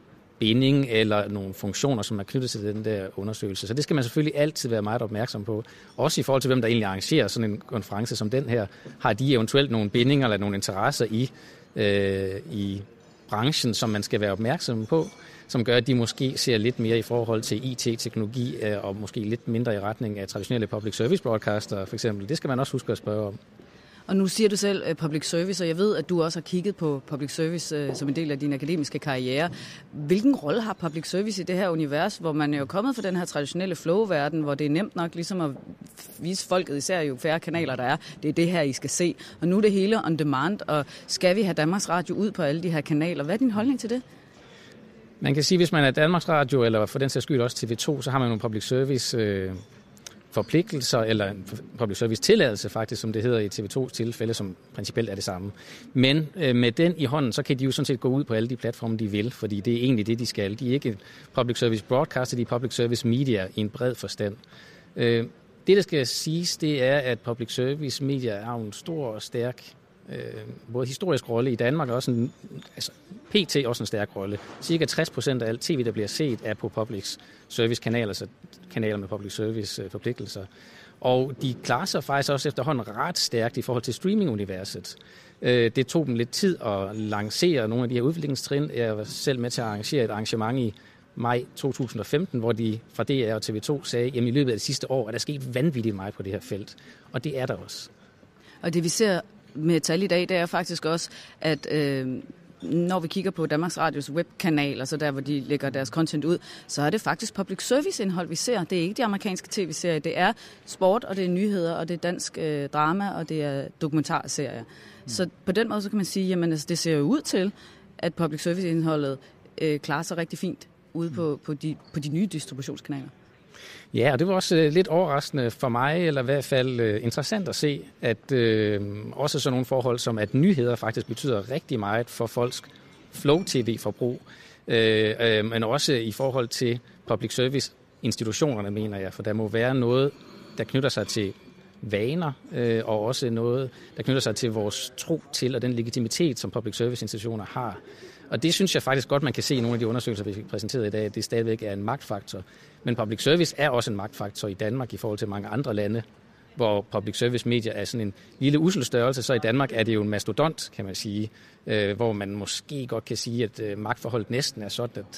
F: binding eller nogle funktioner, som er knyttet til den der undersøgelse. Så det skal man selvfølgelig altid være meget opmærksom på. Også i forhold til, hvem der egentlig arrangerer sådan en konference som den her. Har de eventuelt nogle bindinger eller nogle interesser i, øh, i branchen, som man skal være opmærksom på, som gør, at de måske ser lidt mere i forhold til I T-teknologi øh, og måske lidt mindre i retning af traditionelle public service broadcaster for eksempel. Det skal man også huske at spørge om. Og nu siger du selv uh, public service, og jeg ved, at du også har kigget på public service uh, som en del af din akademiske karriere. Hvilken rolle har public service i det her univers, hvor man er jo kommet fra den her traditionelle flow-verden, hvor det er nemt nok ligesom at vise folket, især jo færre kanaler, der er. Det er det her, I skal se. Og nu er det hele on demand, og skal vi have Danmarks Radio ud på alle de her kanaler? Hvad er din holdning til det? Man kan sige, hvis man er Danmarks Radio, eller for den sags skyld også T V to, så har man nogle public service øh, forpligtelser, eller en public service tilladelse faktisk, som det hedder i T V tos tilfælde, som principielt er det samme. Men øh, med den i hånden, så kan de jo sådan set gå ud på alle de platforme, de vil, fordi det er egentlig det, de skal. De er ikke public service broadcaster, de er public service media i en bred forstand. Øh, det, der skal siges, det er, at public service media er en stor og stærk Øh, både historisk rolle i Danmark og også en, altså P T også en stærk rolle. Cirka tres procent af alt tv, der bliver set, er på public service kanaler, altså kanaler med public service øh, forpligtelser. Og de klarer sig faktisk også efterhånden ret stærkt i forhold til streaming-universet. Øh, det tog dem lidt tid at lancere nogle af de her udviklingstrin. Jeg var selv med til at arrangere et arrangement i maj to tusind og femten, hvor de fra D R og T V to sagde, at i løbet af det sidste år er der sket vanvittigt meget på det her felt. Og det er der også. Og det vi ser med tal i dag, det er faktisk også, at øh, når vi kigger på Danmarks Radios webkanal, altså der, hvor de lægger deres content ud, så er det faktisk public service indhold, vi ser. Det er ikke de amerikanske tv-serier, det er sport, og det er nyheder, og det er dansk øh, drama, og det er dokumentarserier. Mm. Så på den måde, så kan man sige, jamen altså, det ser jo ud til, at public service indholdet øh, klarer sig rigtig fint ude på, på, de, på de nye distributionskanaler. Ja, og det var også øh, lidt overraskende for mig, eller i hvert fald øh, interessant at se, at øh, også sådan nogle forhold som, at nyheder faktisk betyder rigtig meget for folks flow-tv-forbrug, øh, øh, men også i forhold til public service-institutionerne, mener jeg, for der må være noget, der knytter sig til vaner, øh, og også noget, der knytter sig til vores tro til, og den legitimitet, som public service-institutioner har. Og det synes jeg faktisk godt, man kan se i nogle af de undersøgelser, vi fik præsenteret i dag, at det stadigvæk er en magtfaktor. Men public service er også en magtfaktor i Danmark i forhold til mange andre lande, hvor public service media er sådan en lille ussel størrelse. Så i Danmark er det jo en mastodont, kan man sige, øh, hvor man måske godt kan sige, at øh, magtforholdet næsten er sådan, at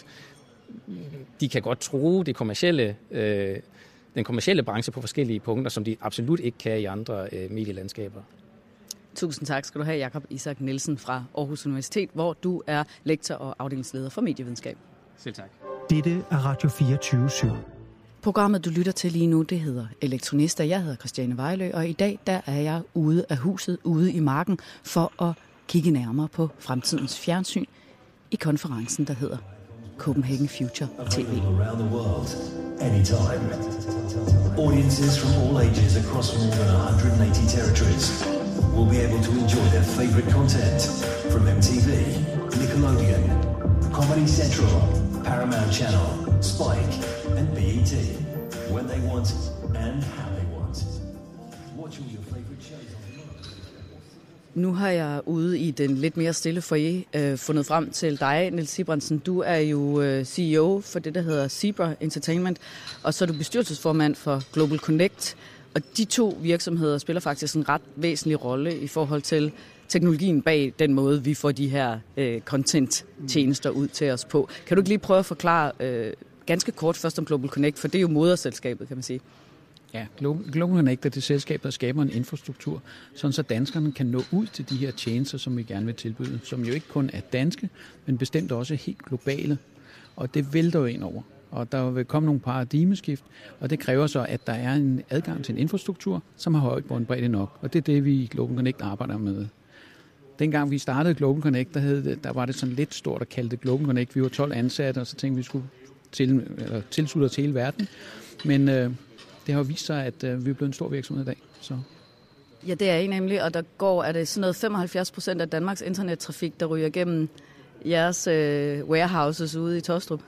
F: de kan godt true det kommercielle, øh, den kommercielle branche på forskellige punkter, som de absolut ikke kan i andre øh, medielandskaber. Tusind tak skal du have, Jakob Isak Nielsen fra Aarhus Universitet, hvor du er lektor og afdelingsleder for medievidenskab. Selv tak.
C: Dette er Radio fireogtyve syv.
D: Programmet, du lytter til lige nu, det hedder Elektronista. Jeg hedder Christiane Vejlø, og i dag der er jeg ude af huset, ude i marken, for at kigge nærmere på fremtidens fjernsyn i konferencen, der hedder Copenhagen Future T V.
G: Audiences from all ages across more than one hundred eighty territories will be able to enjoy their favorite content from M T V, Nickelodeon, Comedy Central, Paramount Channel, Spike, and B E T, when they want and how they want. Watch all your favorite shows on.
D: Nu har jeg ude i den lidt mere stille foyer øh, fundet frem til dig, Niels Sibrandsen. Du er jo øh, C E O for det, der hedder Zebra Entertainment, og så er du bestyrelsesformand for Global Connect. Og de to virksomheder spiller faktisk en ret væsentlig rolle i forhold til teknologien bag den måde, vi får de her øh, content-tjenester ud til os på. Kan du ikke lige prøve at forklare øh, ganske kort først om Global Connect, for det er jo moderselskabet, kan man sige.
H: Ja, Global Connect er det selskab, der skaber en infrastruktur, sådan så danskerne kan nå ud til de her tjenester, som vi gerne vil tilbyde, som jo ikke kun er danske, men bestemt også helt globale. Og det vælter jo ind over. Og der vil komme nogle paradigmeskift, og det kræver så, at der er en adgang til en infrastruktur, som har højt båndbredde nok. Og det er det, vi i Global Connect arbejder med. Dengang vi startede Global Connect, der, hed, der var det sådan lidt stort at kalde det Global Connect. Vi var tolv ansatte, og så tænkte vi, vi skulle til, eller, tilslutte os til hele verden. Men øh, det har jo vist sig, at øh, vi er blevet en stor virksomhed i dag. Så.
D: Ja, det er I nemlig, og der går, er det sådan noget femoghalvfjerds procent af Danmarks internettrafik, der ryger gennem jeres øh, warehouses ude i Tostrup?
H: Ja,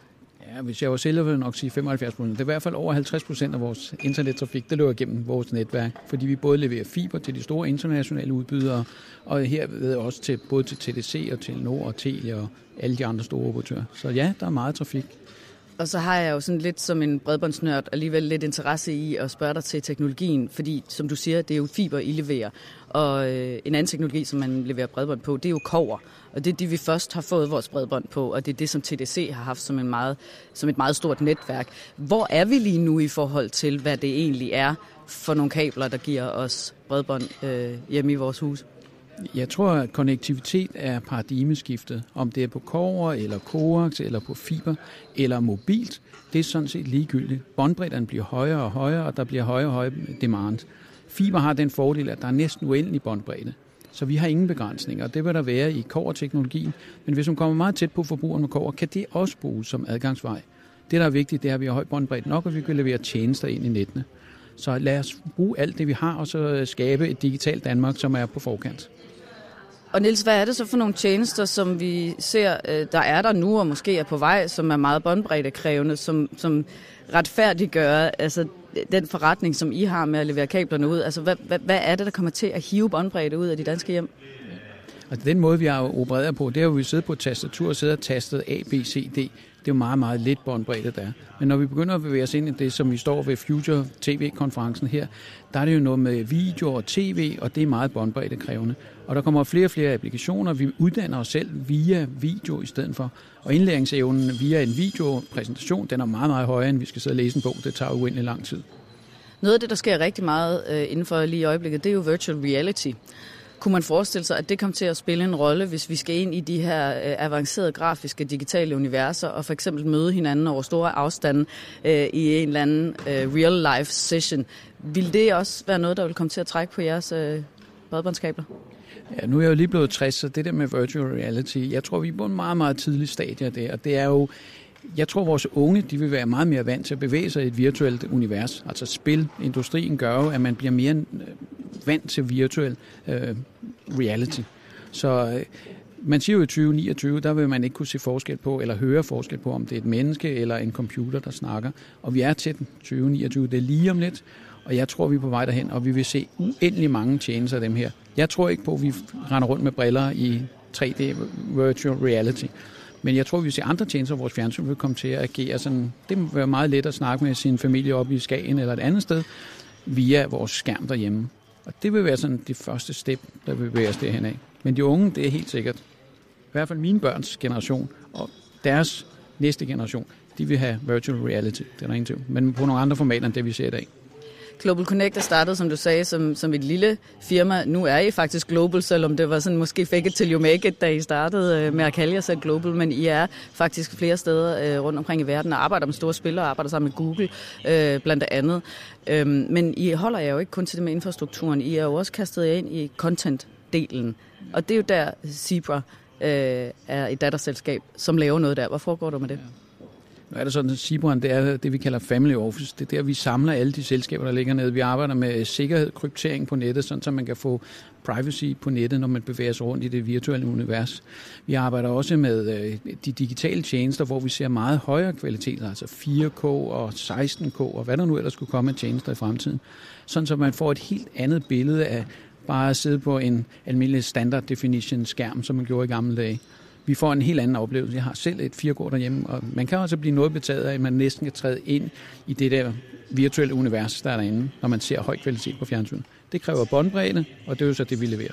H: Ja, hvis jeg var sælger, ville jeg nok sige femoghalvfjerds procent. Det er i hvert fald over halvtreds procent af vores internettrafik, der løber gennem vores netværk, fordi vi både leverer fiber til de store internationale udbydere, og herved også til, både til T D C og til Nord og Telia og alle de andre store operatører. Så ja, der er meget trafik.
D: Og så har jeg jo sådan lidt som en bredbåndsnørd alligevel lidt interesse i at spørge dig til teknologien, fordi som du siger, det er jo fiber, I leverer. Og øh, en anden teknologi, som man leverer bredbånd på, det er jo kobber. Og det er det, vi først har fået vores bredbånd på, og det er det, som T D C har haft som, en meget, som et meget stort netværk. Hvor er vi lige nu i forhold til, hvad det egentlig er for nogle kabler, der giver os bredbånd øh, hjemme i vores hus?
H: Jeg tror, at konnektivitet er paradigmeskiftet. Om det er på kobber, eller coax, eller på fiber, eller mobilt, det er sådan set ligegyldigt. Båndbredderne bliver højere og højere, og der bliver højere og højere demand. Fiber har den fordel, at der er næsten uendelig båndbredde. Så vi har ingen begrænsninger, og det vil der være i kobberteknologien. Men hvis man kommer meget tæt på forbrugeren med kobber, kan det også bruges som adgangsvej. Det, der er vigtigt, det er, at vi har høj båndbredde nok, og vi kan levere tjenester ind i nettene. Så lad os bruge alt det, vi har, og så skabe et digitalt Danmark, som er på forkant.
D: Og Niels, hvad er det så for nogle tjenester, som vi ser, der er der nu og måske er på vej, som er meget båndbreddekrævende, som, som retfærdiggør altså, den forretning, som I har med at levere kablerne ud? Altså, hvad, hvad, hvad er det, der kommer til at hive båndbredde ud af de danske hjem?
H: Altså, den måde, vi har opereret på, det er jo, at vi sidder på et tastatur og sidder og tastet A, B, C, D. Det er jo meget, meget lidt båndbredde, der er. Men når vi begynder at bevæge os ind i det, som vi står ved Future T V-konferencen her, der er det jo noget med video og tv, og det er meget båndbreddekrævende. Og der kommer flere og flere applikationer. Vi uddanner os selv via video i stedet for. Og indlæringsevnen via en videopræsentation, den er meget, meget højere, end vi skal sidde og læse en bog. Det tager uendelig lang tid.
D: Noget af det, der sker rigtig meget øh, inden for lige i øjeblikket, det er jo virtual reality. Kunne man forestille sig, at det kommer til at spille en rolle, hvis vi skal ind i de her øh, avancerede grafiske digitale universer, og for eksempel møde hinanden over store afstande øh, i en eller anden øh, real-life session? Vil det også være noget, der vil komme til at trække på jeres øh, bredbåndskabler?
H: Ja, nu er jeg jo lige blevet tres, så det der med virtual reality, jeg tror, vi er på en meget, meget tidlig stadie af det, og det er jo, jeg tror, vores unge, de vil være meget mere vant til at bevæge sig i et virtuelt univers. Altså spilindustrien gør jo, at man bliver mere vant til virtuel øh, reality. Så øh, man siger jo i tyve niogtyve, der vil man ikke kunne se forskel på, eller høre forskel på, om det er et menneske eller en computer, der snakker. Og vi er til tyve niogtyve, det er lige om lidt, og jeg tror, vi er på vej derhen, og vi vil se uendelig mange tjenester af dem her. Jeg tror ikke på, at vi render rundt med briller i tre D virtual reality. Men jeg tror, vi vil se andre tjenester, hvor vores fjernsyn vil komme til at agere sådan. Det må være meget let at snakke med sin familie oppe i Skagen eller et andet sted, via vores skærm derhjemme. Og det vil være sådan det første step, der vil bevæge os derhen af. Men de unge, det er helt sikkert. I hvert fald mine børns generation og deres næste generation, de vil have virtual reality. Det er der ingen tvivl. Men på nogle andre formater end det, vi ser i dag.
D: Global Connect er startet, som du sagde, som, som et lille firma. Nu er I faktisk global, selvom det var sådan måske fake it till you make it, da I startede øh, med at kalde jer selv global. Men I er faktisk flere steder øh, rundt omkring i verden og arbejder med store spillere og arbejder sammen med Google øh, blandt andet. Øhm, men I holder jer jo ikke kun til det med infrastrukturen. I er jo også kastet jer ind i content-delen. Og det er jo der Zebra øh, er et datterselskab, som laver noget der. Hvor foregår du med det?
H: Nu er det sådan, at Zebraen, det er det, vi kalder Family Office. Det er der, vi samler alle de selskaber, der ligger nede. Vi arbejder med sikkerhed, kryptering på nettet, sådan så man kan få privacy på nettet, når man bevæger sig rundt i det virtuelle univers. Vi arbejder også med øh, de digitale tjenester, hvor vi ser meget højere kvalitet, altså fire K og seksten K, og hvad der nu ellers skulle komme af tjenester i fremtiden. Sådan så man får et helt andet billede af bare at sidde på en almindelig standard definition skærm, som man gjorde i gamle dage. Vi får en helt anden oplevelse. Jeg har selv et fire K derhjemme, og man kan også blive noget betaget af, at man næsten kan træde ind i det der virtuelle univers, der er derinde, når man ser høj kvalitet på fjernsyn. Det kræver båndbredde, og det er jo så det, vi leverer.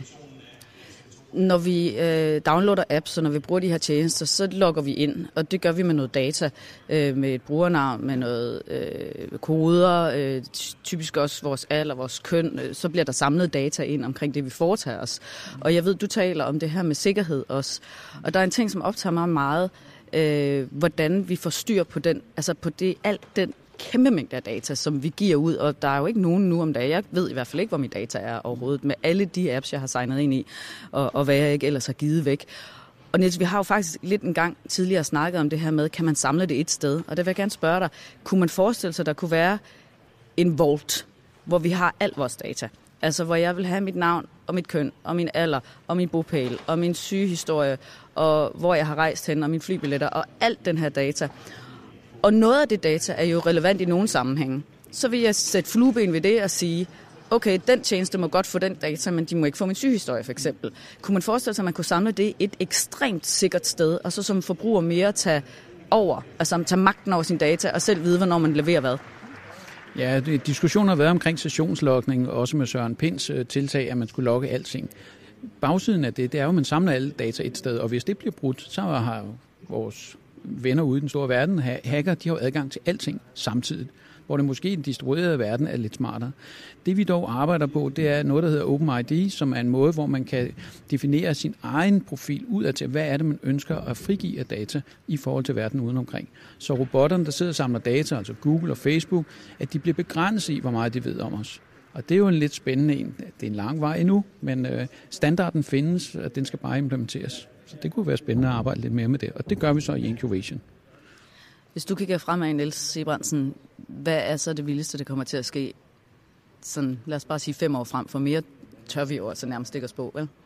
H: Når vi øh, downloader apps, og når vi bruger de her tjenester, så logger vi ind, og det gør vi med noget data, øh, med et brugernavn, med noget øh, koder, øh, typisk også vores alder, vores køn, øh, så bliver der samlet data ind omkring det, vi foretager os. Og jeg ved, du taler om det her med sikkerhed også, og der er en ting, som optager mig meget, øh, hvordan vi får styr på den, altså på det, alt den kæmpe mængde af data, som vi giver ud, og der er jo ikke nogen nu om dagen. Jeg ved i hvert fald ikke, hvor mit data er overhovedet, med alle de apps, jeg har signet ind i, og, og hvad jeg ikke ellers har givet væk. Og Niels, vi har jo faktisk lidt en gang tidligere snakket om det her med, kan man samle det et sted? Og det vil jeg gerne spørge dig, kunne man forestille sig, at der kunne være en vault, hvor vi har al vores data? Altså, hvor jeg vil have mit navn, og mit køn, og min alder, og min bopæl, og min sygehistorie, og hvor jeg har rejst hen, og mine flybilletter, og alt den her data.
D: Og noget af det data er jo relevant i nogle sammenhænge. Så vil jeg sætte flueben ved det og sige, okay, den tjeneste må godt få den data, men de må ikke få min sygehistorie for eksempel. Kunne man forestille sig, at man kunne samle det et ekstremt sikkert sted, og så som forbruger mere tage over, altså tage magten over sin data, og selv vide, hvornår man leverer hvad?
H: Ja, diskussioner har været omkring sessionslogning, også med Søren Pinds tiltag, at man skulle logge alting. Bagsiden af det, det er jo, at man samler alle data et sted, og hvis det bliver brudt, så har vores venner ude i den store verden, hacker, de har jo adgang til alting samtidig, hvor det måske i den distribuerede verden er lidt smartere. Det vi dog arbejder på, det er noget, der hedder OpenID, som er en måde, hvor man kan definere sin egen profil ud af til, hvad er det, man ønsker at frigive af data i forhold til verden udenomkring. Så robotterne, der sidder og samler data, altså Google og Facebook, at de bliver begrænset i, hvor meget de ved om os. Og det er jo en lidt spændende en. Det er en lang vej endnu, men øh, standarden findes, og den skal bare implementeres. Så det kunne være spændende at arbejde lidt mere med det, og det gør vi så i Incubation.
D: Hvis du kigger fremad, Niels Sebrandsen, hvad er så det vildeste, der kommer til at ske? Sådan, lad os bare sige fem år frem, for mere tør vi jo altså nærmest ikke at spå, vel?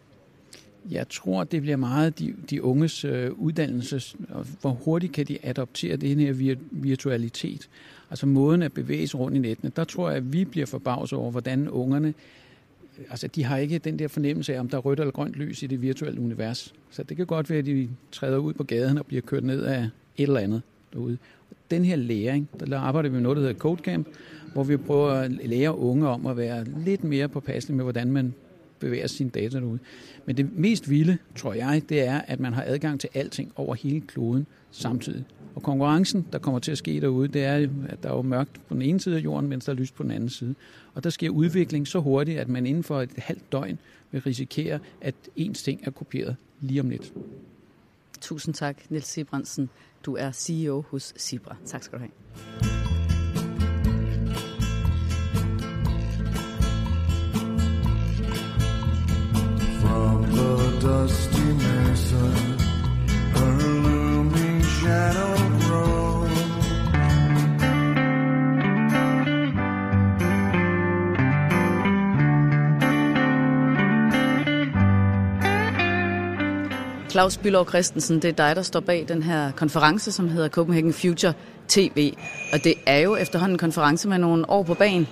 H: Jeg tror, det bliver meget de, de unges øh, uddannelse, og hvor hurtigt kan de adoptere det her vir- virtualitet. Altså måden at bevæge sig rundt i nettene. Der tror jeg, at vi bliver forbavset over, hvordan ungerne, altså de har ikke den der fornemmelse af, om der er rødt eller grønt lys i det virtuelle univers. Så det kan godt være, at de træder ud på gaden og bliver kørt ned af et eller andet derude. Den her læring, der arbejder vi med noget, der hedder CodeCamp, hvor vi prøver at lære unge om at være lidt mere påpasselig med, hvordan man bevæger sine data derude. Men det mest vilde, tror jeg, det er, at man har adgang til alting over hele kloden samtidig. Og konkurrencen, der kommer til at ske derude, det er, at der er jo mørkt på den ene side af jorden, mens der er lyst på den anden side. Og der sker udvikling så hurtigt, at man inden for et halvt døgn vil risikere, at ens ting er kopieret lige om lidt.
D: Tusind tak, Niels Sebrandsen. Du er C E O hos Zebra. Tak skal du have.
I: From the dusty mesa, a looming shadow grows.
D: Claus Bülow Christensen, det er dig, der står bag den her konference, som hedder Copenhagen Future T V. Og det er jo efterhånden en konference med nogle år på bagen.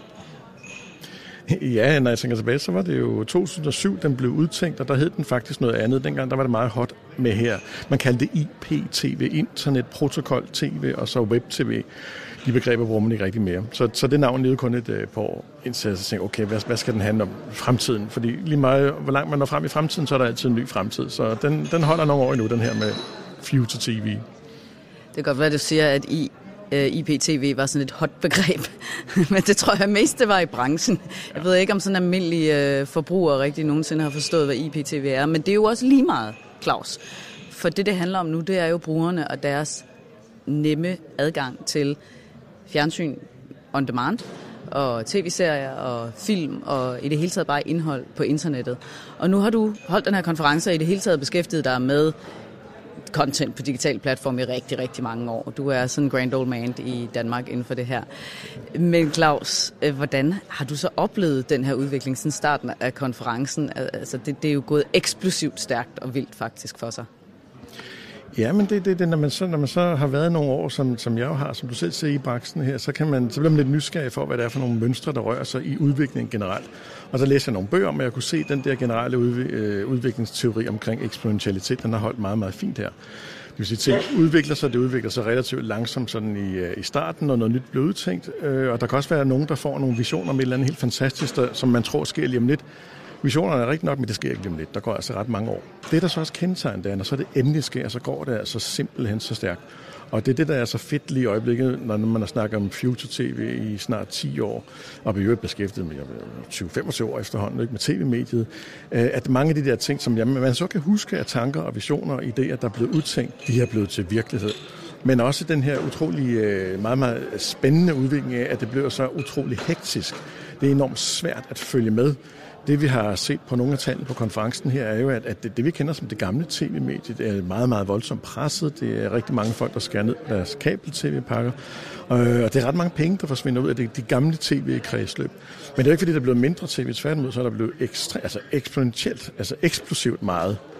J: Ja, når jeg tænker tilbage, så var det jo to tusind og syv, den blev udtænkt, og der hed den faktisk noget andet. Dengang der var det meget hot med her. Man kaldte det I P T V, Internet Protocol T V, og så Web T V. De begreber bruger man ikke rigtig mere. Så, så det navn levede kun et uh, par år, indtil jeg tænkte, okay, hvad, hvad skal den handle om? Fremtiden. Fordi lige meget, hvor langt man når frem i fremtiden, så er der altid en ny fremtid. Så den, den holder nogle år endnu, den her med Future T V.
D: Det kan godt være, at du siger, at I, uh, I P T V var sådan et hot begreb. Men det tror jeg mest, det var i branchen. Jeg ved ikke, om sådan almindelige uh, forbrugere rigtig nogensinde har forstået, hvad I P T V er. Men det er jo også lige meget, Claus. For det, det handler om nu, det er jo brugerne og deres nemme adgang til fjernsyn on demand, og tv-serier og film, og i det hele taget bare indhold på internettet. Og nu har du holdt den her konference, og i det hele taget beskæftiget dig med content på digitale platforme i rigtig, rigtig mange år. Du er sådan en grand old man i Danmark inden for det her. Men Claus, hvordan har du så oplevet den her udvikling siden starten af konferencen? Altså, det, det er jo gået eksplosivt stærkt og vildt faktisk for sig.
J: Ja, men det, det, det når, man så, når man så har været nogle år, som, som jeg jo har, som du selv ser i branchen her, så, kan man, så bliver man lidt nysgerrig for, hvad det er for nogle mønstre, der rører sig i udviklingen generelt. Og så læste jeg nogle bøger om, at jeg kunne se den der generelle udviklingsteori omkring eksponentialitet, den har holdt meget, meget fint her. Det vil sige, at ting udvikler sig, det udvikler sig relativt langsomt sådan i, i starten, når noget nyt bliver udtænkt. Og der kan også være nogen, der får nogle visioner om et eller andet helt fantastisk, der, som man tror sker lige om lidt. Visionerne er rigtig nok, men det sker ikke lige om lidt. Der går altså ret mange år. Det, der så også kendetegner, det er, når så det endelig sker, så går det altså simpelthen så stærkt. Og det er det, der er så fedt lige i øjeblikket, når man har snakket om Future T V i snart ti år, og vi er jo beskæftiget med tyve til femogtyve år efterhånden, ikke, med tv-mediet, at mange af de der ting, som jamen, man så kan huske, at tanker og visioner og idéer, der er blevet udtænkt, de er blevet til virkelighed. Men også den her utrolig, meget, meget spændende udvikling af, at det bliver så utrolig hektisk. Det er enormt svært at følge med. Det vi har set på nogle af tallene på konferencen her, er jo, at, at det, det vi kender som det gamle tv-medie, det er meget, meget voldsomt presset. Det er rigtig mange folk, der skærer ned deres kabel-tv-pakker. Og, og det er ret mange penge, der forsvinder ud af det, de gamle tv-kredsløb. Men det er ikke, fordi der er blevet mindre tv. Tværtimod, så er der blevet ekstra, altså eksponentielt, altså eksplosivt meget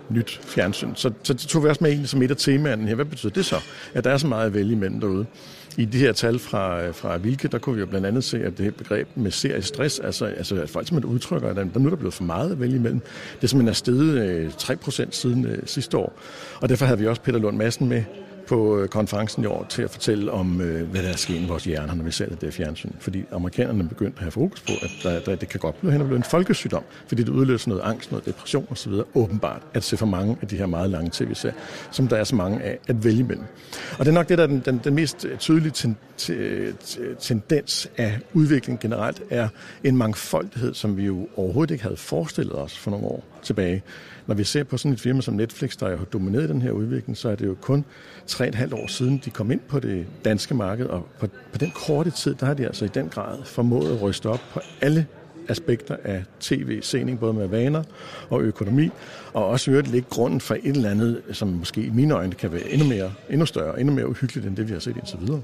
J: nyt fjernsyn. Så, så det tog vi også med egentlig som et af temaerne her. Hvad betyder det så, at der er så meget at vælge imellem derude? I de her tal fra, fra Vilke, der kunne vi jo blandt andet se, at det her begreb med seriestress, altså, altså at folk simpelthen udtrykker, at der, der nu er der blevet for meget at vælge imellem. Det er simpelthen er steget øh, tre procent siden øh, sidste år. Og derfor havde vi også Peter Lund Madsen med på konferencen i år til at fortælle om, øh, hvad der er sket i vores hjerner, når vi ser det der fjernsyn. Fordi amerikanerne begyndte at have fokus på, at der, der, det kan godt blive hen og blive en folkesygdom, fordi det udløser noget angst, noget depression osv. Åbenbart at se for mange af de her meget lange tv-serier, som der er så mange af at vælge imellem. Og det er nok det, der er den, den, den mest tydelige ten, ten, tendens af udvikling generelt, er en mangfoldighed, som vi jo overhovedet ikke havde forestillet os for nogle år tilbage. Når vi ser på sådan et firma som Netflix, der har domineret den her udvikling, så er det jo kun tre og et halvt år siden, de kom ind på det danske marked, og på, på den korte tid, der har de altså i den grad formået at ryste op på alle aspekter af tv-sening, både med vaner og økonomi, og også øvrigt lægge grunden for et eller andet, som måske i mine øjne kan være endnu mere, endnu større, endnu mere uhyggeligt, end det vi har set indtil videre.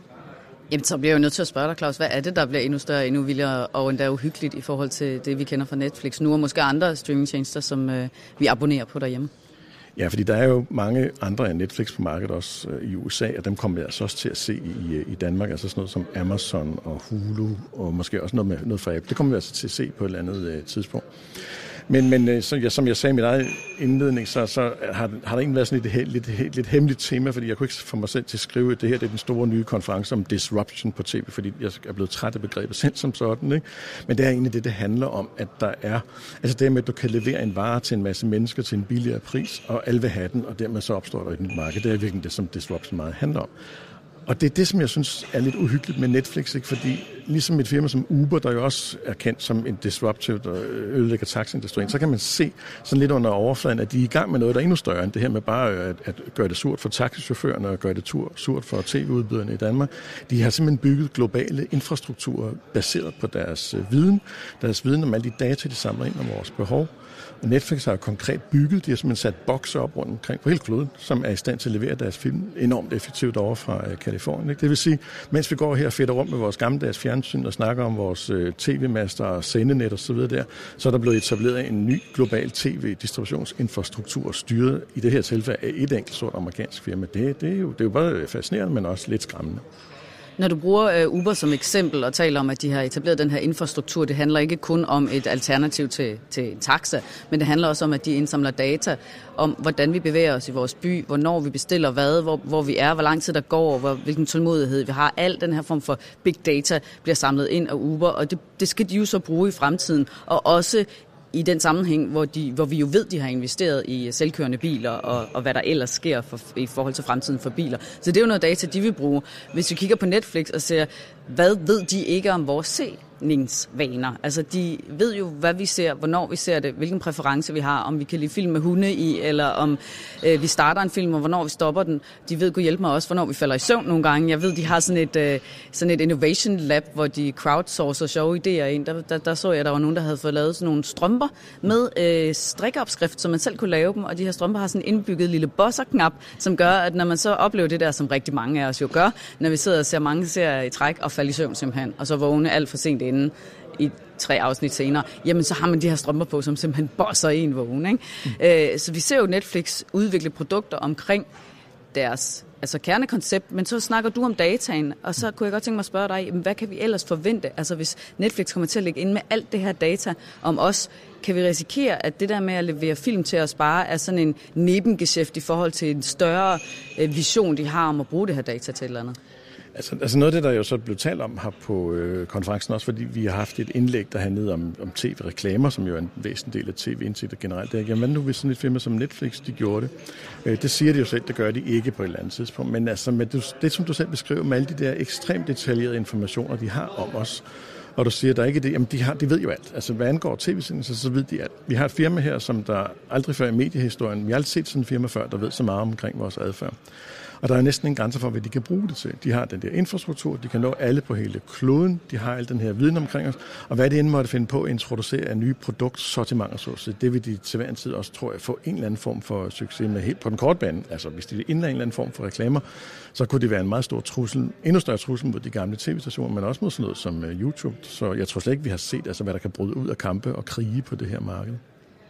D: Jamen, så bliver jeg jo nødt til at spørge dig, Claus, hvad er det, der bliver endnu større, endnu vildere og endda uhyggeligt i forhold til det, vi kender fra Netflix nu, og måske andre streamingtjenester, som øh, vi abonnerer på derhjemme?
J: Ja, fordi der er jo mange andre end Netflix på markedet også øh, i U S A, og dem kommer vi altså også til at se i, i Danmark, altså sådan noget som Amazon og Hulu, og måske også noget, med, noget fra Apple. Det kommer vi altså til at se på et eller andet øh, tidspunkt. Men, men så, ja, som jeg sagde i min egen indledning, så, så har, har der egentlig været sådan et lidt, lidt, lidt hemmeligt tema, fordi jeg kunne ikke få mig selv til at skrive, at det her det er den store nye konference om disruption på tv, fordi jeg er blevet træt af begrebet selv som sådan. Ikke? Men det er egentlig det, det handler om, at der er, altså det med, at du kan levere en vare til en masse mennesker til en billigere pris, og alle vil have den, og dermed så opstår der et nyt marked. Det er virkelig det, som disruption meget handler om. Og det er det, som jeg synes er lidt uhyggeligt med Netflix, ikke? Fordi ligesom et firma som Uber, der jo også er kendt som en disruptive, der ødelægger taxindustrien, så kan man se sådan lidt under overfladen, at de er i gang med noget, der er endnu større end det her med bare at, at gøre det surt for taxichaufførerne og gøre det tur, surt for tv-udbyderne i Danmark. De har simpelthen bygget globale infrastrukturer baseret på deres viden, deres viden om alle de data, de samler ind om vores behov. Og Netflix har konkret bygget, de har simpelthen sat bokser op rundt omkring på hele kloden, som er i stand til at levere deres film enormt effektivt over fra Kalifornien. Ikke? Det vil sige, mens vi går her og fedter rundt med vores gammeldags fjernsyn og snakker om vores øh, tv-master og sendenet og så videre der, så er der blevet etableret en ny global tv-distributionsinfrastruktur, styret i det her tilfælde af et enkelt stort amerikansk firma. Det, det, er jo, det er jo både fascinerende, men også lidt skræmmende.
D: Når du bruger uh, Uber som eksempel og taler om, at de har etableret den her infrastruktur, det handler ikke kun om et alternativ til, til en taxa, men det handler også om, at de indsamler data om, hvordan vi bevæger os i vores by, hvornår vi bestiller hvad, hvor, hvor vi er, hvor lang tid der går, hvor, hvilken tålmodighed vi har. Al den her form for big data bliver samlet ind af Uber, og det, det skal de jo så bruge i fremtiden, og også i den sammenhæng, hvor, de, hvor vi jo ved, de har investeret i selvkørende biler, og, og hvad der ellers sker for, i forhold til fremtiden for biler. Så det er jo noget data, de vil bruge. Hvis vi kigger på Netflix og ser, hvad ved de ikke om vores seningsvaner? Altså, de ved jo, hvad vi ser, hvornår vi ser det, hvilken præference vi har, om vi kan lide film med hunde i, eller om øh, vi starter en film, og hvornår vi stopper den. De ved, kunne hjælpe mig også, hvornår vi falder i søvn nogle gange. Jeg ved, de har sådan et, øh, sådan et innovation lab, hvor de crowdsourcer sjove idéer ind. Der, der, der så jeg, der var nogen, der havde fået lavet sådan nogle strømper med øh, strikkeopskrift, så man selv kunne lave dem, og de her strømper har sådan en indbygget lille buzzer-knap, som gør, at når man så oplever det der, som rigtig mange af os jo gør, når vi sidder og ser mange serier i træk, og falder i søvn simpelthen, og så vågne alt for sent inden i tre afsnit senere, jamen så har man de her strømper på, som simpelthen bosser en vågen. Ikke? Mm. Øh, så vi ser jo Netflix udvikle produkter omkring deres altså kernekoncept, men så snakker du om dataen, og så kunne jeg godt tænke mig at spørge dig, hvad kan vi ellers forvente? Altså hvis Netflix kommer til at lægge ind med alt det her data om os, kan vi risikere, at det der med at levere film til os bare er sådan en nebengeschæft i forhold til en større øh, vision, de har om at bruge det her data til et eller andet?
J: Altså, altså noget af det, der jo så blev talt om her på øh, konferencen også, fordi vi har haft et indlæg, der handlede om, om tv-reklamer, som jo er en væsentlig del af tv-indtægter generelt. Det er, jamen nu hvis sådan et firma som Netflix, de gjorde det. Øh, det siger de jo selv, det gør de ikke på et eller andet tidspunkt. Men altså med det, det, som du selv beskriver med alle de der ekstremt detaljerede informationer, de har om os, og du siger, der er ikke det, jamen de, har, de ved jo alt. Altså hvad angår tv-sendelser, så ved de alt. Vi har et firma her, som der aldrig før i mediehistorien, vi har aldrig set sådan et firma før, der ved så meget omkring vores adfærd. Og der er næsten en grænse for, hvad de kan bruge det til. De har den der infrastruktur, de kan nå alle på hele kloden, de har al den her viden omkring os, og hvad det end måtte finde på at introducere af nye produktsortimenter, så det vil de til hver en tid også, tror jeg, få en eller anden form for succes med helt på den korte bane. Altså hvis de indlader en eller anden form for reklamer, så kunne det være en meget stor trussel, endnu større trussel mod de gamle tv-stationer, men også mod sådan noget som YouTube. Så jeg tror slet ikke, vi har set, altså, hvad der kan bryde ud af kampe og krige på det her marked.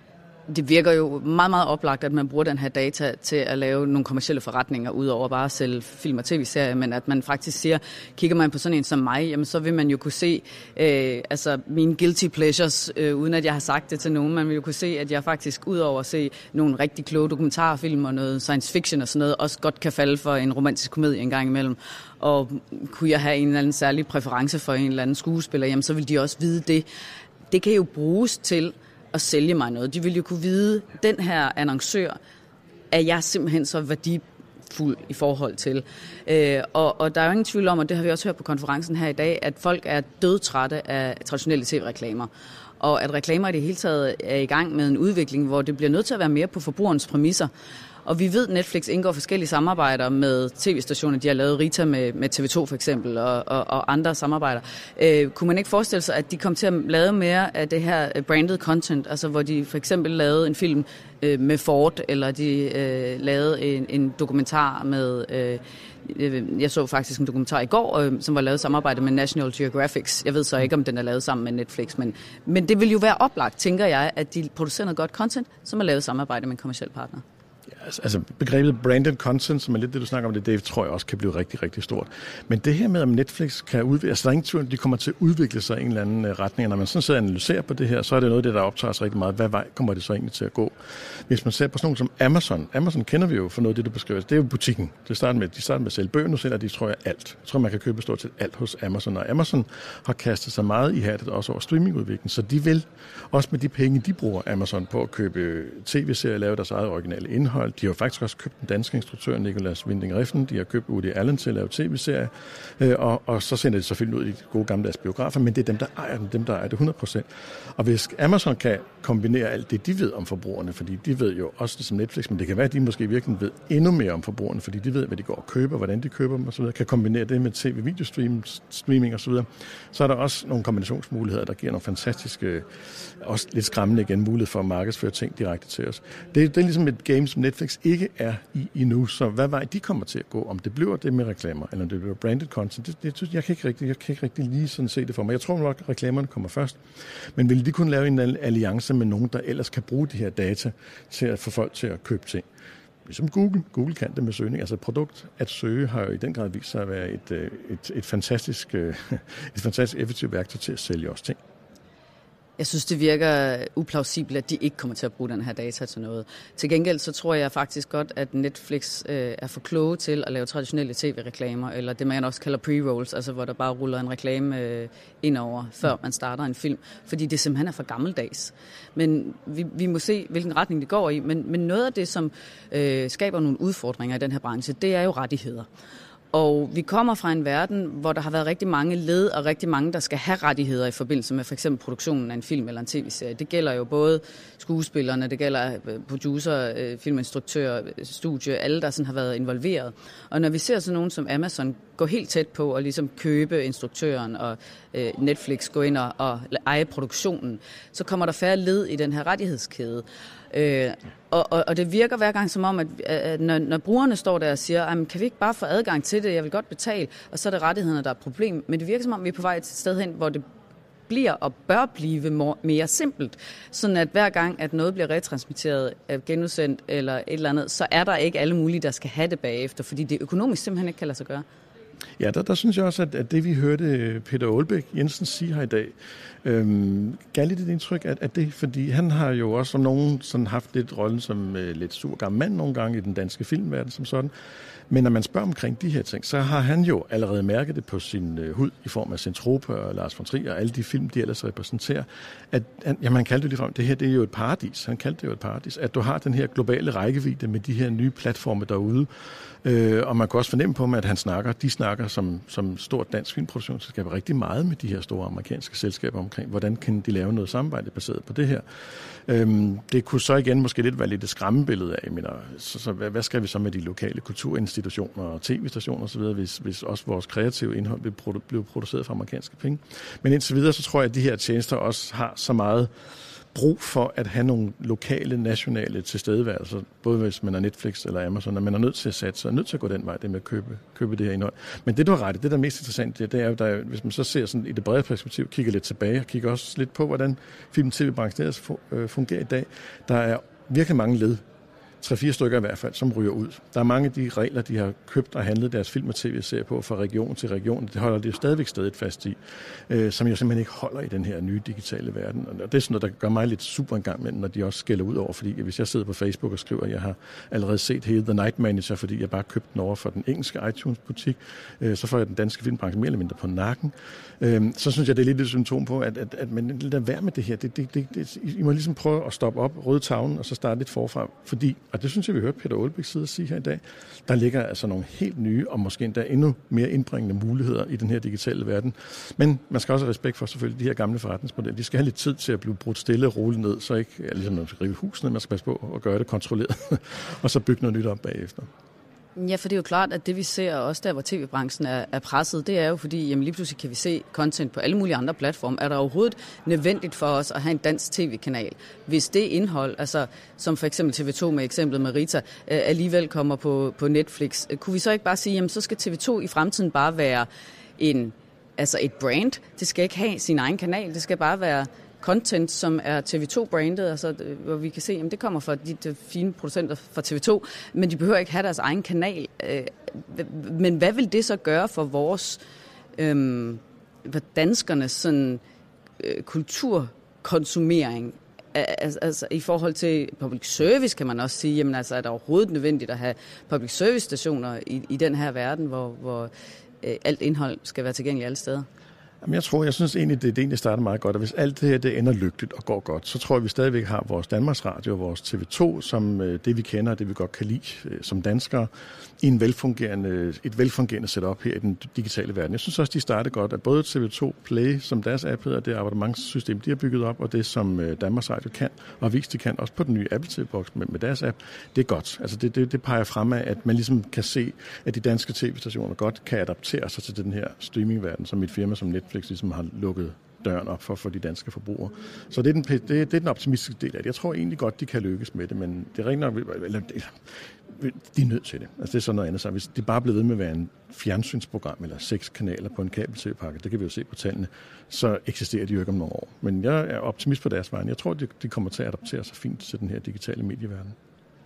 D: Det virker jo meget, meget oplagt, at man bruger den her data til at lave nogle kommercielle forretninger, udover bare at sælge film og tv-serier, men at man faktisk siger, kigger man på sådan en som mig, jamen så vil man jo kunne se øh, altså mine guilty pleasures, øh, uden at jeg har sagt det til nogen. Man vil jo kunne se, at jeg faktisk, udover at se nogle rigtig kloge dokumentarfilm og noget science fiction og sådan noget, også godt kan falde for en romantisk komedie en gang imellem. Og kunne jeg have en eller anden særlig præference for en eller anden skuespiller, jamen så vil de også vide det. Det kan jo bruges til at sælge mig noget. De vil jo kunne vide, den her annoncør, er jeg simpelthen så værdifuld i forhold til. Øh, og, og der er jo ingen tvivl om, og det har vi også hørt på konferencen her i dag, at folk er dødtrætte af traditionelle tv-reklamer. Og at reklamer i det hele taget er i gang med en udvikling, hvor det bliver nødt til at være mere på forbrugerens præmisser. Og vi ved, at Netflix indgår forskellige samarbejder med tv-stationer. De har lavet Rita med, med T V to for eksempel, og, og, og andre samarbejder. Øh, kunne man ikke forestille sig, at de kom til at lave mere af det her branded content, altså hvor de for eksempel lavede en film øh, med Ford, eller de øh, lavede en, en dokumentar med... Øh, jeg så faktisk en dokumentar i går, øh, som var lavet i samarbejde med National Geographic. Jeg ved så ikke, om den er lavet sammen med Netflix, men, men det vil jo være oplagt, tænker jeg, at de producerer noget godt content, som er lavet i samarbejde med en kommerciel partner.
J: Altså begrebet branded content, som er lidt det, du snakker om det, det tror jeg også kan blive rigtig, rigtig stort. Men det her med, om Netflix kan udvikle, altså der er ingen tvivl, de kommer til at udvikle sig i en eller anden retning. Når man sådan sidder og analyserer på det her, så er det noget af det, der optager sig rigtig meget. Hvad vej kommer det så egentlig til at gå? Hvis man ser på sådan nogle som Amazon, Amazon kender vi jo for noget af det, du beskriver. Det er jo butikken. Det starter med, de starter med at sælge bøger, nu sælger de, tror jeg, alt. Jeg tror, man kan købe stort set alt hos Amazon. Og Amazon har kastet sig meget i hattet også over streamingudviklingen, så de vil også med de penge, de bruger Amazon på at købe tv-serier, lave deres eget originale indhold. De har faktisk også købt den danske instruktør Nicolas Winding Refn, de har købt Woody Allen til at lave tv-serier, øh, og, og så sender de så film ud i de gode gamle biografer, men det er dem, der ejer dem, dem der ejer det hundrede procent. Og hvis Amazon kan kombinere alt det, de ved om forbrugerne, fordi de ved jo også det som Netflix, men det kan være, at de måske virkelig ved endnu mere om forbrugerne, fordi de ved, hvad de går og køber, hvordan de køber dem osv., kan kombinere det med tv-videostreaming osv., så er der også nogle kombinationsmuligheder, der giver nogle fantastiske, også lidt skræmmende igen, mulighed for at markedsføre ting direkte til os. Det, det er ligesom et game, som Netflix ikke er i endnu, så hvad vej de kommer til at gå, om det bliver det med reklamer, eller om det bliver branded content, det, det, jeg, kan ikke rigtig, jeg kan ikke rigtig lige sådan se det for mig. Jeg tror nok, at reklamerne kommer først, men vil de kunne lave en alliance med nogen, der ellers kan bruge de her data til at få folk til at købe ting? Ligesom Google. Google kan det med søgning. Altså et produkt at søge har jo i den grad vist sig at være et, et, et, fantastisk, et fantastisk effektivt værktøj til at sælge også ting.
D: Jeg synes, det virker uplausibelt, at de ikke kommer til at bruge den her data til noget. Til gengæld så tror jeg faktisk godt, at Netflix øh, er for kloge til at lave traditionelle tv-reklamer, eller det man også kalder pre-rolls, altså hvor der bare ruller en reklame øh, indover, før man starter en film, fordi det simpelthen er for gammeldags. Men vi, vi må se, hvilken retning det går i, men, men noget af det, som øh, skaber nogle udfordringer i den her branche, det er jo rettigheder. Og vi kommer fra en verden, hvor der har været rigtig mange led og rigtig mange, der skal have rettigheder i forbindelse med for eksempel produktionen af en film eller en tv-serie. Det gælder jo både skuespillerne, det gælder producer, filminstruktør, studie, alle der sådan har været involveret. Og når vi ser sådan nogen som Amazon gå helt tæt på og ligesom købe instruktøren og Netflix gå ind og, og eje produktionen, så kommer der færre led i den her rettighedskæde. Øh, og, og, og det virker hver gang som om, at, at når, når brugerne står der og siger, kan vi ikke bare få adgang til det, jeg vil godt betale, og så er det rettighederne, der er et problem. Men det virker som om, vi er på vej til et sted hen, hvor det bliver og bør blive mere simpelt, sådan at hver gang, at noget bliver retransmitteret, genudsendt eller et eller andet, så er der ikke alle mulige, der skal have det bagefter, fordi det økonomisk simpelthen ikke kan lade sig gøre.
J: Ja, der, der synes jeg også, at, at det vi hørte Peter Aalbæk Jensen sige her i dag, øhm, gav lidt et indtryk af, at det, fordi han har jo også som nogen sådan haft lidt rollen som øh, lidt sur gammel mand nogle gange i den danske filmverden som sådan. Men når man spørger omkring de her ting, så har han jo allerede mærket det på sin øh, hud i form af Zentropa og Lars von Trier og alle de film, de ellers repræsenterer. At, at, jamen, han kaldte det ligefrem, det her det er jo et paradis. Han kaldte det jo et paradis. At du har den her globale rækkevidde med de her nye platforme derude. Øh, og man kan også fornemme på mig, at han snakker, de snakker som, som stort dansk filmproduktionsselskab rigtig meget med de her store amerikanske selskaber omkring, hvordan kan de lave noget samarbejde baseret på det her. Øhm, det kunne så igen måske lidt være lidt et skræmmebillede af, mener, så, så hvad, hvad skal vi så med de lokale kulturinstitutioner og tv-stationer osv., hvis, hvis også vores kreative indhold bliver produ- bliver produceret for amerikanske penge. Men indtil videre, så tror jeg, at de her tjenester også har så meget brug for at have nogle lokale, nationale tilstedeværelser, både hvis man er Netflix eller Amazon, at man er nødt til at satse, og nødt til at gå den vej, det med at købe, købe det her indhold. Men det, du har ret, det der er mest interessant, det, det er jo, der, hvis man så ser sådan i det brede perspektiv, kigger lidt tilbage, og kigger også lidt på, hvordan film- og tv-branchen ellers fungerer i dag. Der er virkelig mange led, tre-fire stykker i hvert fald, som ryger ud. Der er mange af de regler, de har købt og handlet deres film- og tv-serier på fra region til region. Det holder de jo stadigvæk stadig fast i, øh, som jo simpelthen ikke holder i den her nye digitale verden. Og det er sådan noget, der gør mig lidt super en gang imellem, når de også skælder ud over, fordi hvis jeg sidder på Facebook og skriver, at jeg har allerede set hele The Night Manager, fordi jeg bare købte den over for den engelske iTunes-butik, øh, så får jeg den danske filmbranche mere eller mindre på nakken. Øh, så synes jeg, det er lidt et symptom på, at, at, at man lader være med det her. Det, det, det, det, I må ligesom prøve at stoppe op, røde tavlen, og så starte lidt forfra, fordi, og det synes jeg, vi hørte Peter Aalbæk sidde og sige her i dag, der ligger altså nogle helt nye og måske endda endnu mere indbringende muligheder i den her digitale verden. Men man skal også have respekt for selvfølgelig de her gamle forretningsmodeller. De skal have lidt tid til at blive brudt stille og roligt ned, så ikke, ja, ligesom når man skal rive husene, man skal passe på at gøre det kontrolleret, og så bygge noget nyt op bagefter.
D: Ja, for det er jo klart, at det vi ser også der, hvor tv-branchen er, er presset, det er jo fordi, jamen lige pludselig kan vi se content på alle mulige andre platforme. Er der overhovedet nødvendigt for os at have en dansk tv-kanal, hvis det indhold, altså som for eksempel T V to med eksemplet med Rita, øh, alligevel kommer på, på Netflix? Kunne vi så ikke bare sige, jamen så skal T V to i fremtiden bare være en, altså et brand? Det skal ikke have sin egen kanal, det skal bare være content, som er T V to-brandet, altså, hvor vi kan se, at det kommer fra de, de fine producenter fra T V to, men de behøver ikke have deres egen kanal. Men hvad vil det så gøre for vores, øhm, danskernes sådan, øh, kulturkonsumering? Altså, altså i forhold til public service kan man også sige, jamen altså er det overhovedet nødvendigt at have public service stationer i, i den her verden, hvor, hvor øh, alt indhold skal være tilgængeligt alle steder?
J: Jamen, jeg tror, jeg synes egentlig, det, det egentlig starter meget godt, og hvis alt det her det ender lykkeligt og går godt, så tror jeg, vi stadigvæk har vores Danmarks Radio og vores T V to, som øh, det vi kender og det vi godt kan lide øh, som danskere, i en velfungerende, et velfungerende setup her i den digitale verden. Jeg synes også, de startede godt, at både T V to Play, som deres app hedder, det abonnementssystem, de har bygget op, og det som øh, Danmarks Radio kan, og har vist, de kan, også på den nye Apple T V-boks med, med deres app, det er godt. Altså det, det, det peger frem af, at man ligesom kan se, at de danske tv-stationer godt kan adaptere sig til den her streamingverden, som et firma som Netflix ligesom har lukket døren op for, for de danske forbrugere. Så det er, den, det, det er den optimistiske del af det. Jeg tror egentlig godt, de kan lykkes med det, men det er rigtig nok, eller, de er nødt til det. Altså det er sådan noget andet. Så hvis de bare bliver ved med at være en fjernsynsprogram eller seks kanaler på en kabel-tv-pakke, det kan vi jo se på tallene, så eksisterer de jo ikke om nogle år. Men jeg er optimist på deres vegne. Jeg tror, de, de kommer til at adaptere sig fint til den her digitale medieverden.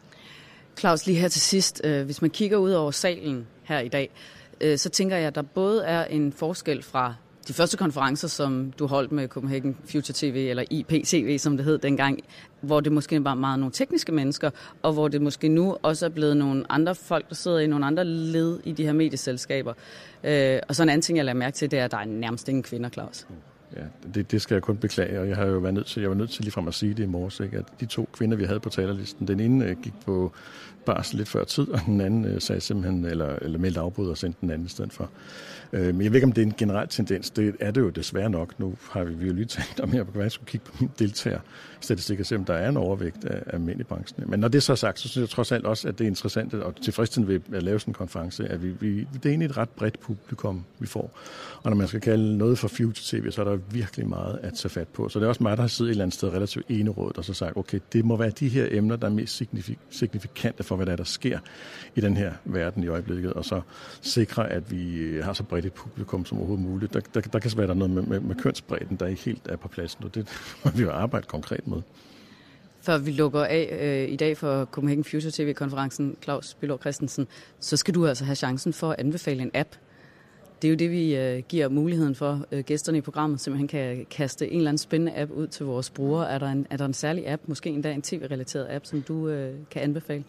D: Claus, lige her til sidst. Hvis man kigger ud over salen her i dag, så tænker jeg, at der både er en forskel fra de første konferencer, som du holdt med Copenhagen Future T V, eller I P T V, som det hed dengang, hvor det måske var meget nogle tekniske mennesker, og hvor det måske nu også er blevet nogle andre folk, der sidder i nogle andre led i de her medieselskaber. Øh, og så en anden ting, jeg lader mærke til, det er, at der er nærmest ingen kvinder, Claus.
J: Ja, det, det skal jeg kun beklage, og jeg har jo været nødt til, jeg var nødt til ligefrem at sige det i morges, ikke? At de to kvinder, vi havde på talerlisten, den ene gik på barsel lidt før tid, og den anden sagde simpelthen, eller, eller meldte afbud og sendte den anden i stedet for. Men jeg ved ikke, om det er en generel tendens. Det er det jo desværre nok. Nu har vi jo lige talt om, at jeg på hvad skulle kigge på min deltagerstatistik og se, om der er en overvægt af, af mænd i branchen. Men når det er så sagt, så synes jeg trods alt også, at det er interessant og tilfredsstillende ved at lave sådan en konference, at vi, vi, det er egentlig et ret bredt publikum, vi får. Og når man skal kalde noget for Future T V, så er der virkelig meget at tage fat på. Så det er også mig, der har siddet et eller andet sted relativt enerådet og så sagt, okay, det må være de her emner, der er mest signifik- signifikante for, hvad der er, der sker i den her verden i øjeblikket, og så sikre, at vi har så bredt et publikum som overhovedet muligt. Der, der, der kan så være der noget med, med, med kønsbredden, der ikke helt er på plads nu. Det må vi jo arbejde konkret med.
D: Før vi lukker af øh, i dag for Copenhagen Future T V-konferencen, Claus Bylov Christensen, så skal du altså have chancen for at anbefale en app. Det er jo det, vi øh, giver muligheden for øh, gæsterne i programmet, simpelthen kan kaste en eller anden spændende app ud til vores brugere. Er der en, er der en særlig app, måske endda en tv-relateret app, som du øh, kan anbefale?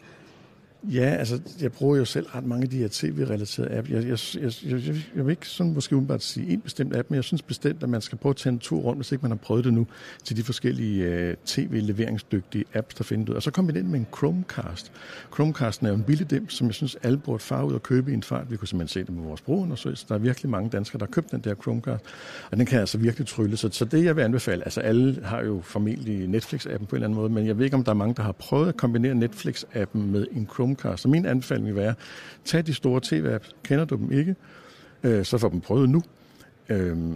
J: Ja, altså, jeg bruger jo selv ret mange af de her tv-relaterede apps. Jeg, jeg, jeg, jeg, jeg vil ikke sådan måske umiddelbart sige en bestemt app, men jeg synes bestemt, at man skal prøve at tage en tur rundt, hvis ikke man har prøvet det nu, til de forskellige uh, tv-leveringsdygtige apps, der findes ud. Og så kombineret med en Chromecast. Chromecasten er jo en billig dims, som jeg synes, alle burde fare ud og købe i en fart. Vi kunne simpelthen se det med vores brugerundersøgelser. Der er virkelig mange danskere, der har købt den der Chromecast, og den kan altså virkelig trylle. Så, så det, jeg vil anbefale, altså alle har jo formentlig Netflix-appen på en eller anden måde, men jeg ved ikke, om der er mange, der har prøvet at kombinere Netflix-appen med en Chromecast. Så min anbefaling vil være, tag de store tv-apps, kender du dem ikke, øh, så får dem prøvet nu. Øh,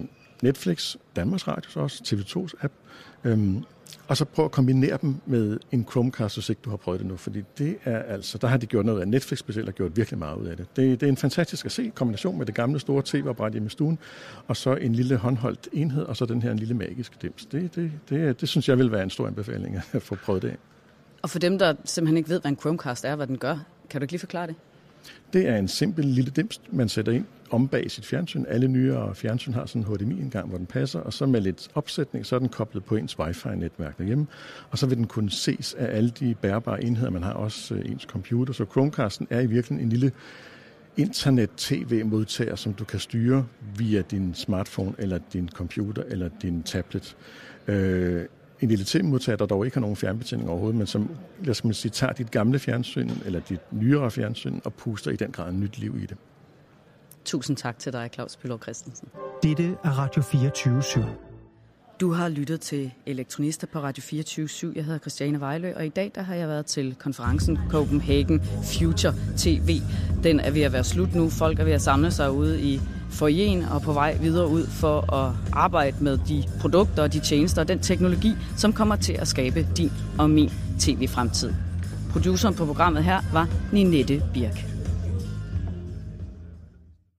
J: Netflix, Danmarks Radio også, T V to's app, øhm, og så prøv at kombinere dem med en Chromecast, hvis ikke du har prøvet det nu, fordi det er altså, der har de gjort noget af Netflix specielt og gjort virkelig meget ud af det. Det, det er en fantastisk at se kombination med det gamle store tv-apparat hjemme i stuen, og så en lille håndholdt enhed, og så den her en lille magiske dims. Det, det, det, det synes jeg vil være en stor anbefaling at få prøvet det af.
D: Og for dem, der simpelthen ikke ved, hvad en Chromecast er, hvad den gør, kan du ikke lige forklare det?
J: Det er en simpel lille dims, man sætter ind om bag sit fjernsyn. Alle nyere fjernsyn har sådan en H D M I-indgang, hvor den passer, og så med lidt opsætning, så er den koblet på ens wifi-netværk derhjemme, og så vil den kunne ses af alle de bærbare enheder, man har, også ens computer. Så Chromecasten er i virkeligheden en lille internet-tv-modtager, som du kan styre via din smartphone, eller din computer, eller din tablet. Øh, En lille tv-modtager, der dog ikke har nogen fjernbetjening overhovedet, men som, lad os sige, tager dit gamle fjernsyn, eller dit nyere fjernsyn, og puster i den grad nyt liv i det.
D: Tusind tak til dig, Claus Bylov Christensen.
C: Dette er Radio fireogtyve syv.
D: Du har lyttet til Elektronister på Radio fireogtyve syv. Jeg hedder Christiane Vejlø, og i dag der har jeg været til konferencen Copenhagen Future T V. Den er ved at være slut nu. Folk er ved at samle sig ude i foyeren og på vej videre ud for at arbejde med de produkter og de tjenester og den teknologi, som kommer til at skabe din og min tv-fremtid. Produceren på programmet her var Ninette Birk.